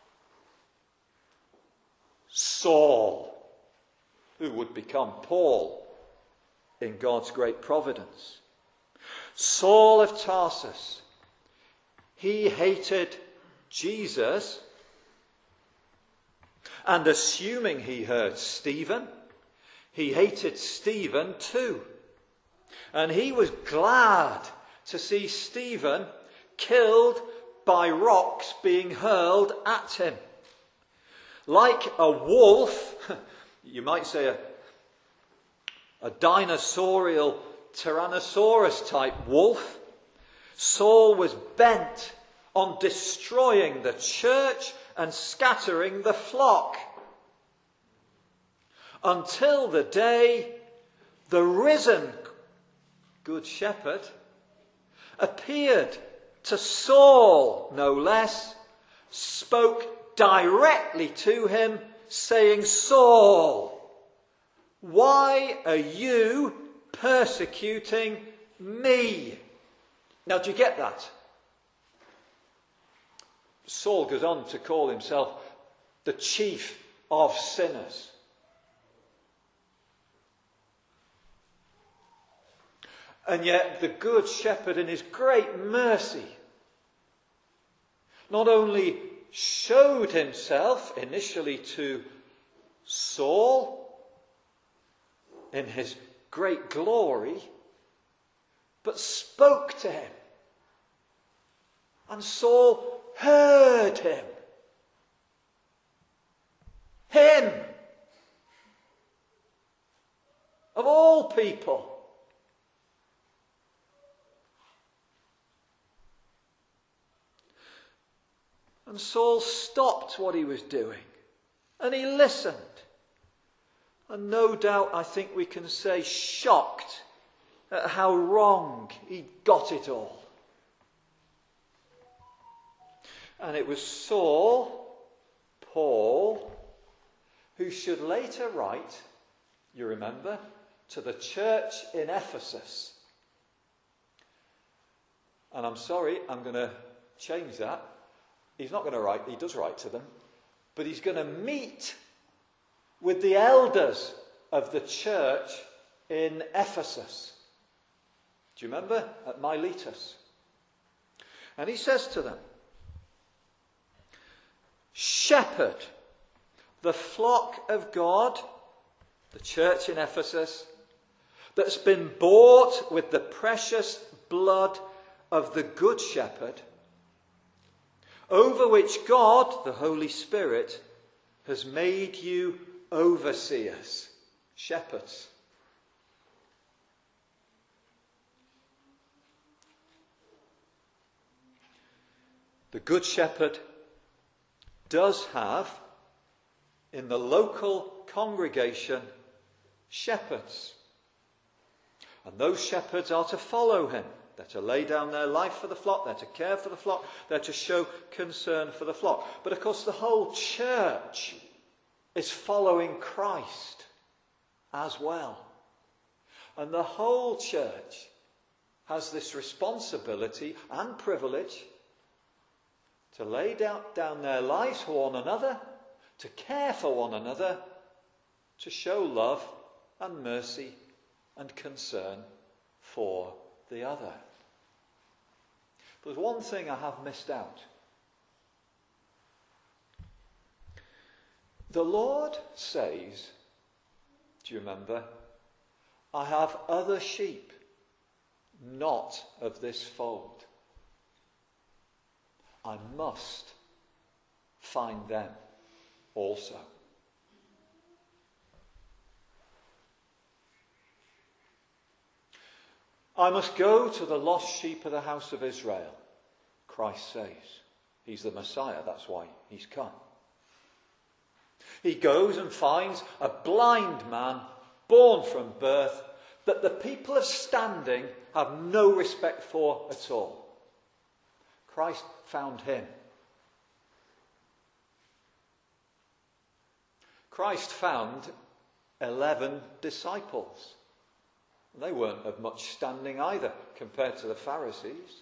Saul, who would become Paul in God's great providence. Saul of Tarsus, he hated Jesus, and assuming he heard Stephen, he hated Stephen too. And he was glad to see Stephen killed by rocks being hurled at him. Like a wolf, you might say a, a dinosaurial Tyrannosaurus type wolf, Saul was bent on destroying the church and scattering the flock. Until the day the risen Good Shepherd appeared to Saul, no less, spoke directly to him, saying, "Saul, why are you persecuting me?" Now, do you get that? Saul goes on to call himself the chief of sinners. And yet the Good Shepherd, in his great mercy, not only showed himself initially to Saul in his great glory, but spoke to him. And Saul heard him. Him! Of all people. And Saul stopped what he was doing. And he listened. And no doubt, I think we can say, shocked at how wrong he got it all. And it was Saul, Paul, who should later write, you remember, to the church in Ephesus. And I'm sorry, I'm going to change that. He's not going to write, he does write to them, but he's going to meet with the elders of the church in Ephesus. Do you remember? At Miletus. And he says to them, "Shepherd the flock of God," the church in Ephesus, "that's been bought with the precious blood of the Good Shepherd, over which God, the Holy Spirit, has made you overseers," shepherds. The Good Shepherd does have, in the local congregation, shepherds. And those shepherds are to follow him. They're to lay down their life for the flock. They're to care for the flock. They're to show concern for the flock. But of course, the whole church is following Christ as well. And the whole church has this responsibility and privilege to lay down, down their lives for one another, to care for one another, to show love and mercy and concern for the other. There's one thing I have missed out. The Lord says, do you remember, I have other sheep, not of this fold. I must find them also. I must go to the lost sheep of the house of Israel, Christ says. He's the Messiah, that's why he's come. He goes and finds a blind man born from birth that the people of standing have no respect for at all. Christ found him. Christ found eleven disciples. They weren't of much standing either compared to the Pharisees.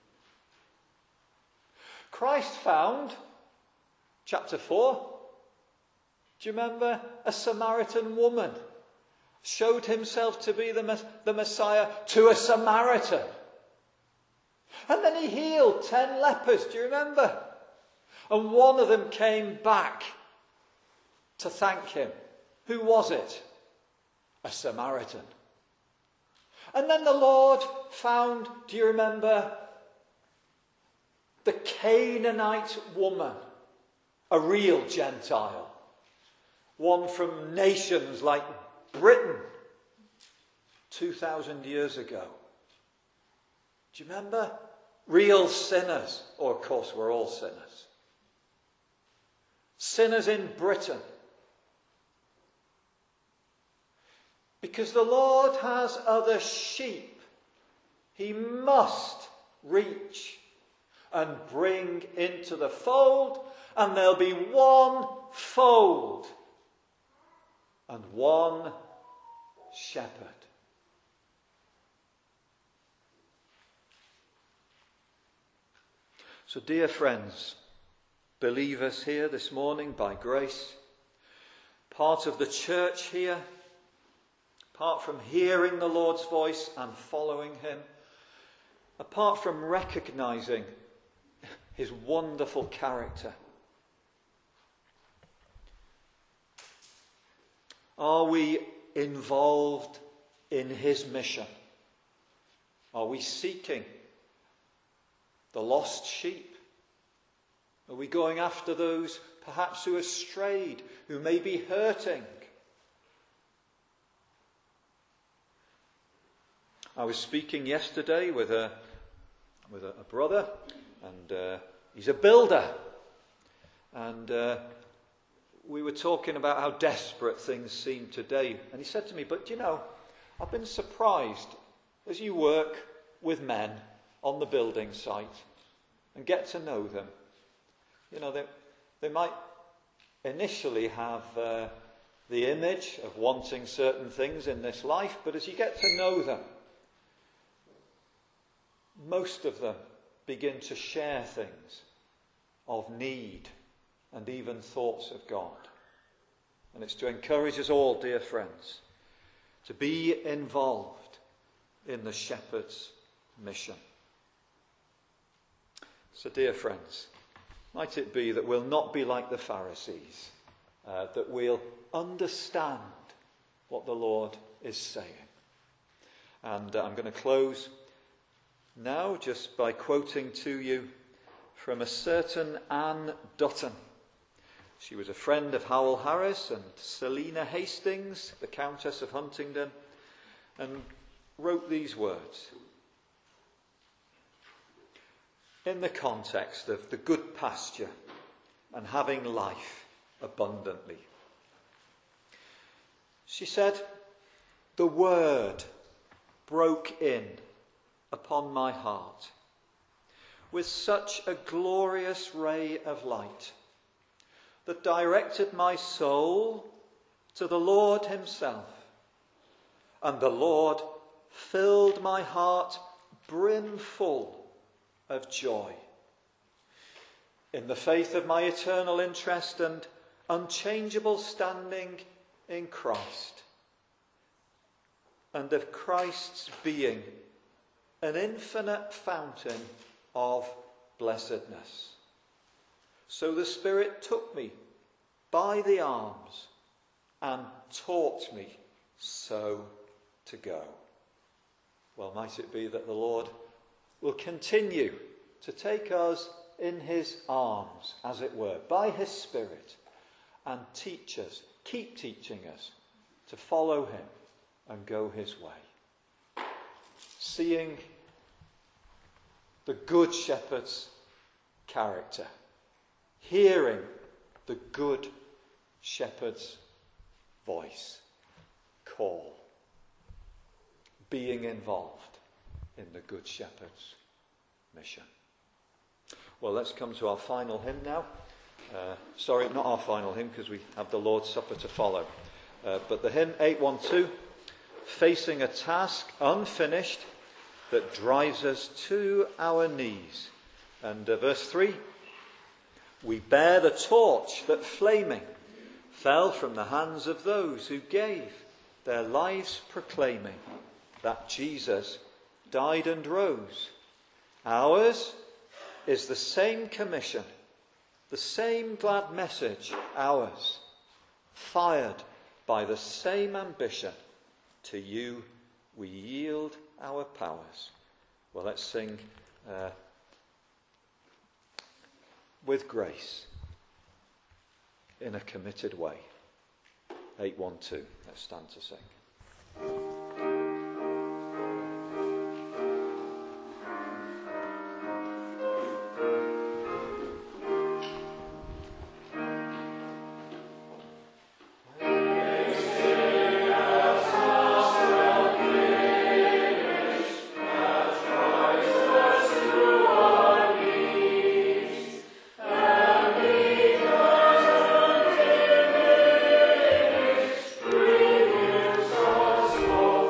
Christ found, chapter four, do you remember, a Samaritan woman showed himself to be the, the Messiah to a Samaritan. And then he healed ten lepers, do you remember? And one of them came back to thank him. Who was it? A Samaritan. And then the Lord found, do you remember, the Canaanite woman, a real Gentile, one from nations like Britain two thousand years ago. Do you remember? Real sinners. Oh, of course, we're all sinners. Sinners in Britain. Because the Lord has other sheep. He must reach and bring into the fold, and there'll be one fold and one shepherd. So, dear friends, believers here this morning by grace, part of the church here, apart from hearing the Lord's voice and following him, apart from recognizing his wonderful character, are we involved in his mission? Are we seeking the lost sheep? Are we going after those perhaps who are strayed, who may be hurting? I was speaking yesterday with a with a, a brother, and uh, he's a builder, and uh, we were talking about how desperate things seem today. And he said to me, but you know, I've been surprised as you work with men on the building site and get to know them. You know, they, they might initially have uh, the image of wanting certain things in this life, but as you get to know them, most of them begin to share things of need and even thoughts of God. And it's to encourage us all, dear friends, to be involved in the shepherd's mission. So, dear friends, might it be that we'll not be like the Pharisees, uh, that we'll understand what the Lord is saying. And uh, I'm going to close now just by quoting to you from a certain Anne Dutton. She was a friend of Howell Harris and Selina Hastings, the Countess of Huntingdon, and wrote these words in the context of the good pasture and having life abundantly. She said, "The word broke in upon my heart with such a glorious ray of light. that directed my soul to the Lord himself. And the Lord filled my heart brimful of joy in the faith of my eternal interest and unchangeable standing in Christ, and of Christ's being an infinite fountain of blessedness. So the Spirit took me by the arms and taught me so to go. Well, might it be that the Lord will continue to take us in his arms, as it were, by his Spirit, and teach us, keep teaching us to follow him and go his way. Seeing the Good Shepherd's character, hearing the Good Shepherd's voice, call, being involved in the Good Shepherd's mission. Well, let's come to our final hymn now. Uh, sorry, not our final hymn, because we have the Lord's Supper to follow. Uh, but the hymn eight one two, Facing a Task Unfinished That Drives Us to Our Knees. And uh, verse three, we bear the torch that flaming fell from the hands of those who gave their lives proclaiming that Jesus died and rose. Ours is the same commission, the same glad message, ours, fired by the same ambition. To you we yield our powers. Well, let's sing uh, with grace in a committed way. eight one two. Let's stand to sing. Bring us all.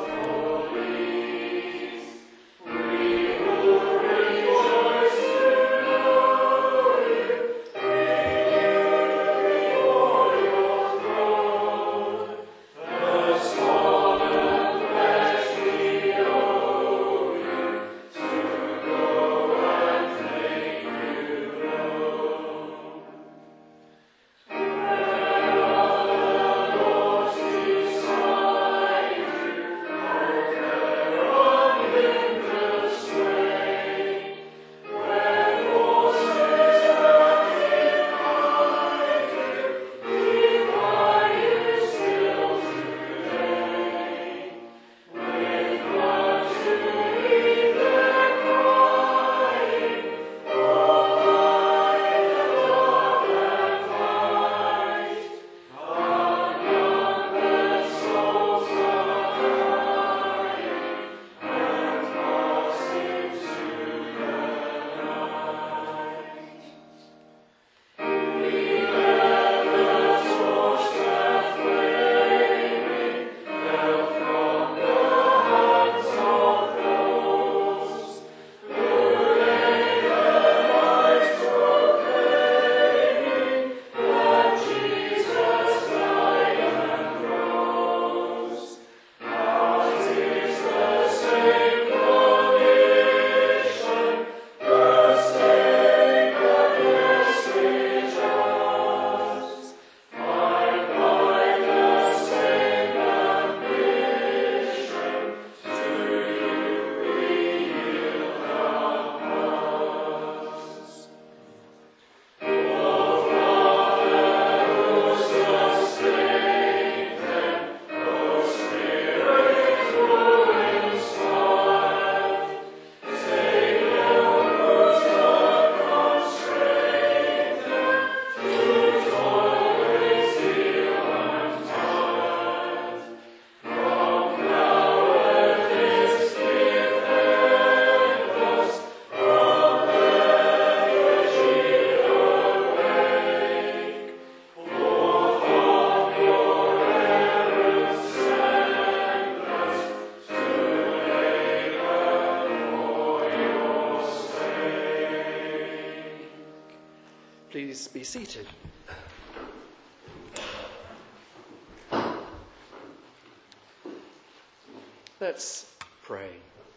please be seated. Let's pray.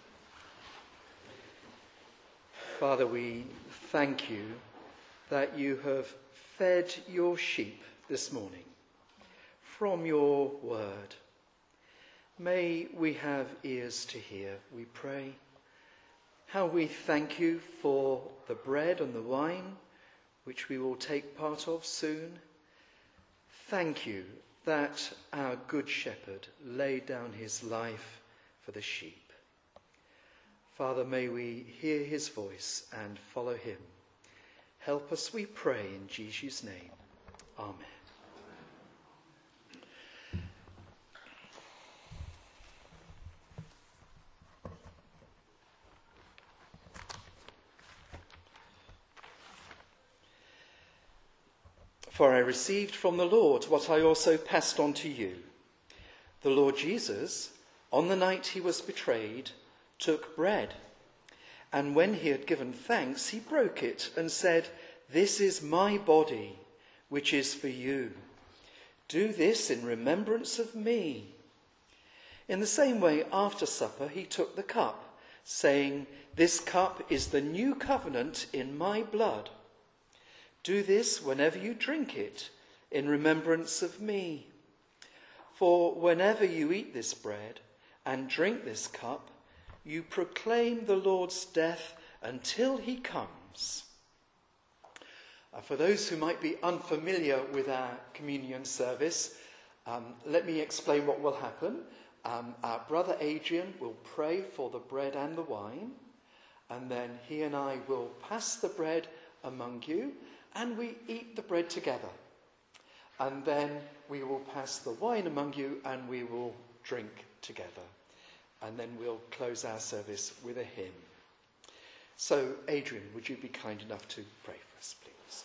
Father, we thank you that you have fed your sheep this morning from your word. May we have ears to hear, we pray. How we thank you for the bread and the wine, which we will take part of soon. Thank you that our good shepherd laid down his life for the sheep. Father, may we hear his voice and follow him. Help us, we pray, in Jesus' name. Amen. For I received from the Lord what I also passed on to you. The Lord Jesus, on the night he was betrayed, took bread, and when he had given thanks, he broke it and said, "This is my body, which is for you. Do this in remembrance of me." In the same way, after supper, he took the cup, saying, "This cup is the new covenant in my blood. Do this whenever you drink it, in remembrance of me. For whenever you eat this bread and drink this cup, you proclaim the Lord's death until he comes." Uh, for those who might be unfamiliar with our communion service, um, let me explain what will happen. Um, our brother Adrian will pray for the bread and the wine, and then he and I will pass the bread among you, and we eat the bread together. And then we will pass the wine among you, and we will drink together. And then we'll close our service with a hymn. So, Adrian, would you be kind enough to pray for us, please?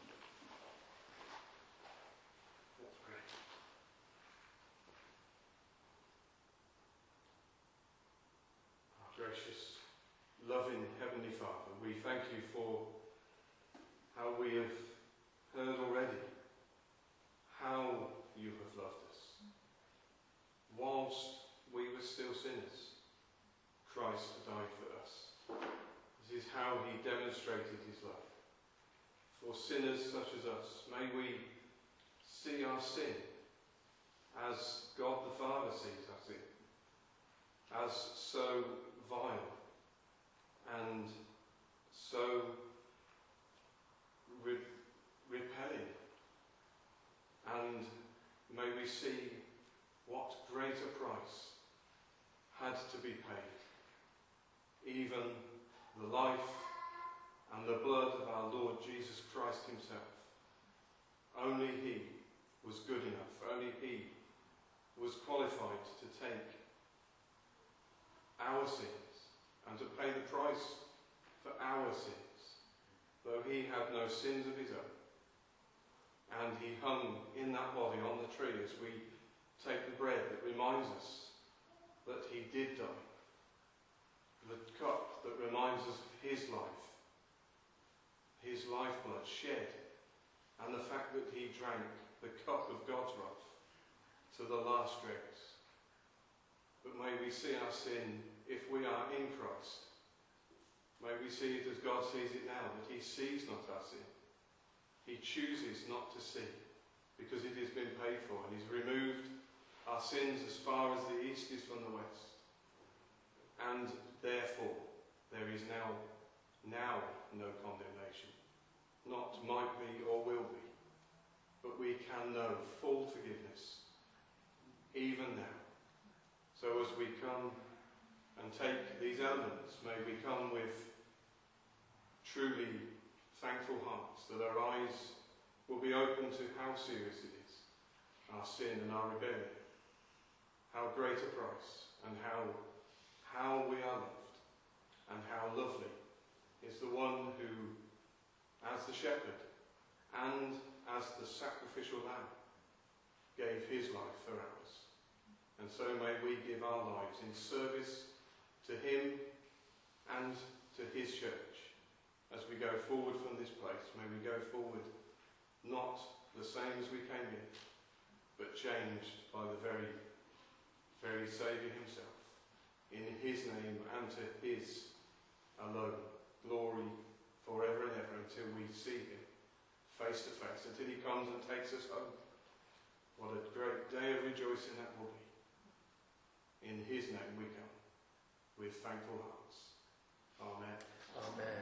Our gracious, loving Heavenly Father, we thank you for how we have heard already how you have loved us. Whilst we were still sinners, Christ died for us. This is how he demonstrated his love. For sinners such as us, may we see our sin as God the Father sees our sin, as so vile and so re- repelling. And may we see what greater price had to be paid. Even the life and the blood of our Lord Jesus Christ himself. Only he was good enough, only he was qualified to take our sins and to pay the price for our sins, though he had no sins of his own. And he hung in that body on the tree as we take the bread that reminds us that he did die. The cup that reminds us of his life, his lifeblood shed, and the fact that he drank the cup of God's wrath to the last dregs. But may we see our sin, if we are in Christ, may we see it as God sees it now, that he sees not our sin. He chooses not to see, because it has been paid for, and he's removed our sins as far as the east is from the west. And therefore, there is now, now no condemnation. Not might be or will be, but we can know full forgiveness, even now. So as we come and take these elements, may we come with truly thankful hearts, that our eyes will be open to how serious it is, our sin and our rebellion, how great a price, and how, how we are loved, and how lovely is the one who, as the shepherd and as the sacrificial lamb, gave his life for ours. And so may we give our lives in service to him and to his church. As we go forward from this place, may we go forward not the same as we came in, but changed by the very, very Saviour himself. In his name and to his alone, glory forever and ever, until we see him face to face, until he comes and takes us home. What a great day of rejoicing that will be. In his name we come, with thankful hearts. Amen. Amen.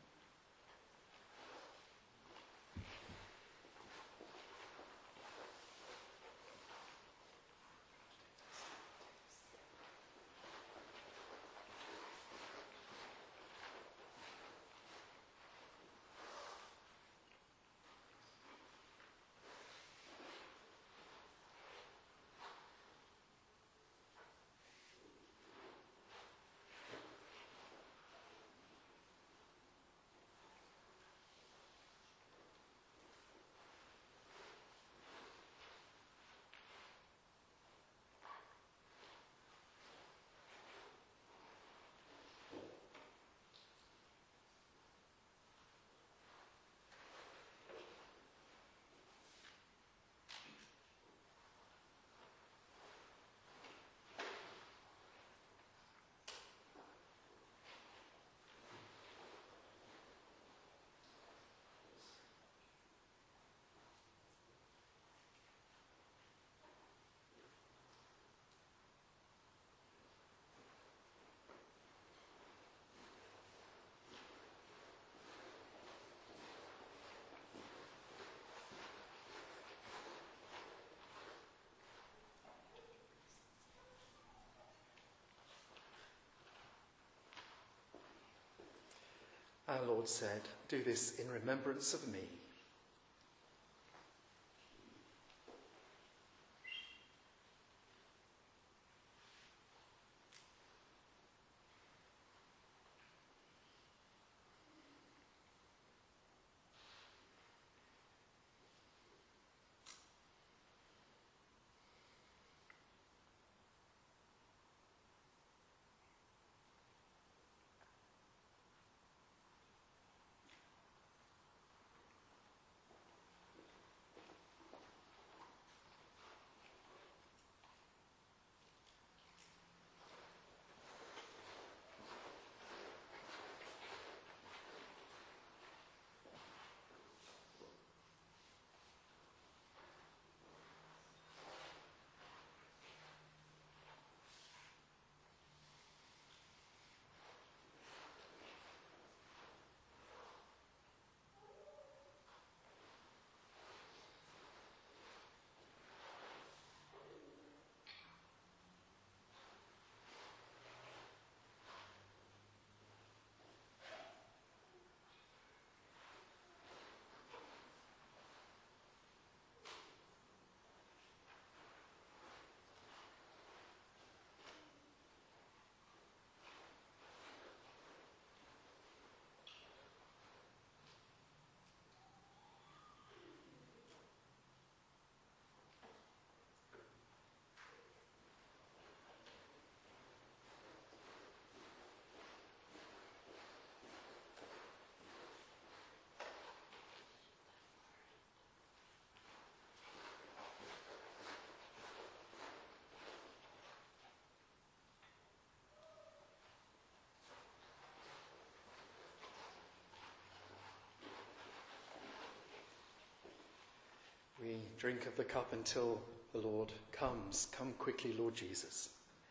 Our Lord said, "Do this in remembrance of me." We drink of the cup until the Lord comes. Come quickly, Lord Jesus.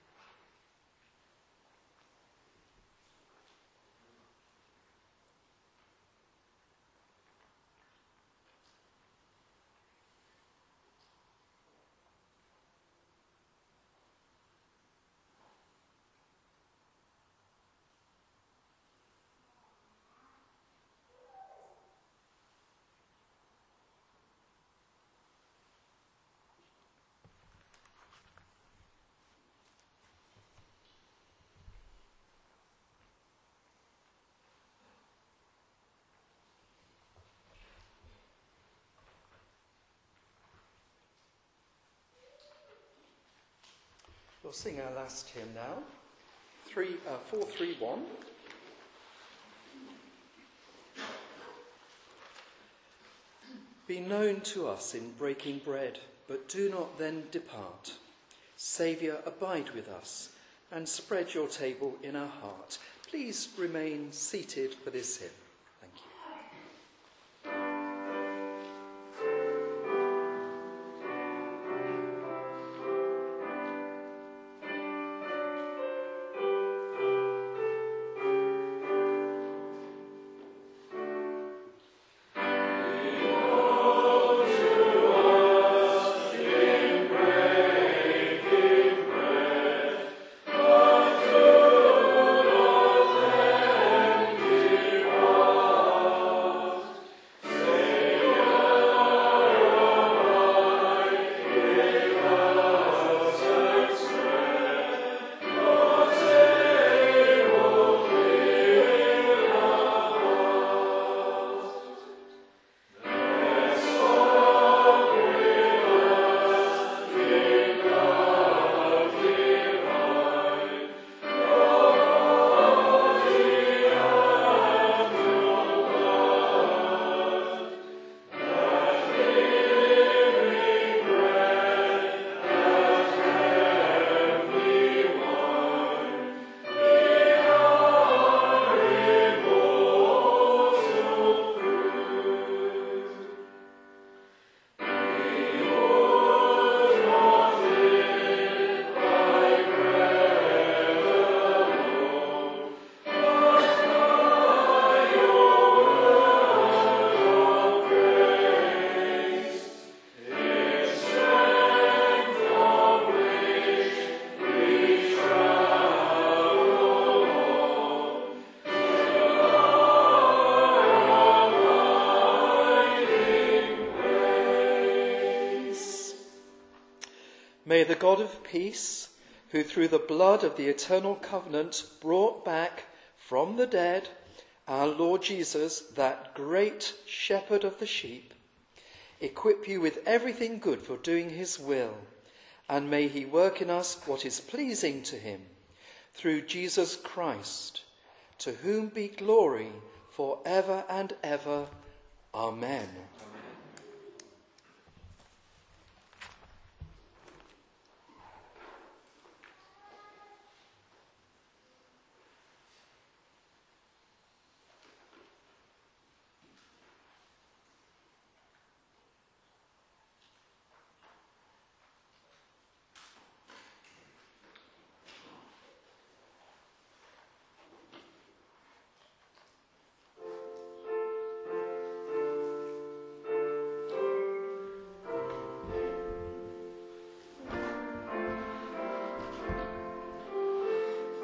We'll sing our last hymn now, three, uh, four three one. be known to us in breaking bread, but do not then depart. Saviour, abide with us and spread your table in our heart. Please remain seated for this hymn. Thank you. May the God of peace, who through the blood of the eternal covenant brought back from the dead our Lord Jesus, that great shepherd of the sheep, equip you with everything good for doing his will, and may he work in us what is pleasing to him, through Jesus Christ, to whom be glory for ever and ever. Amen.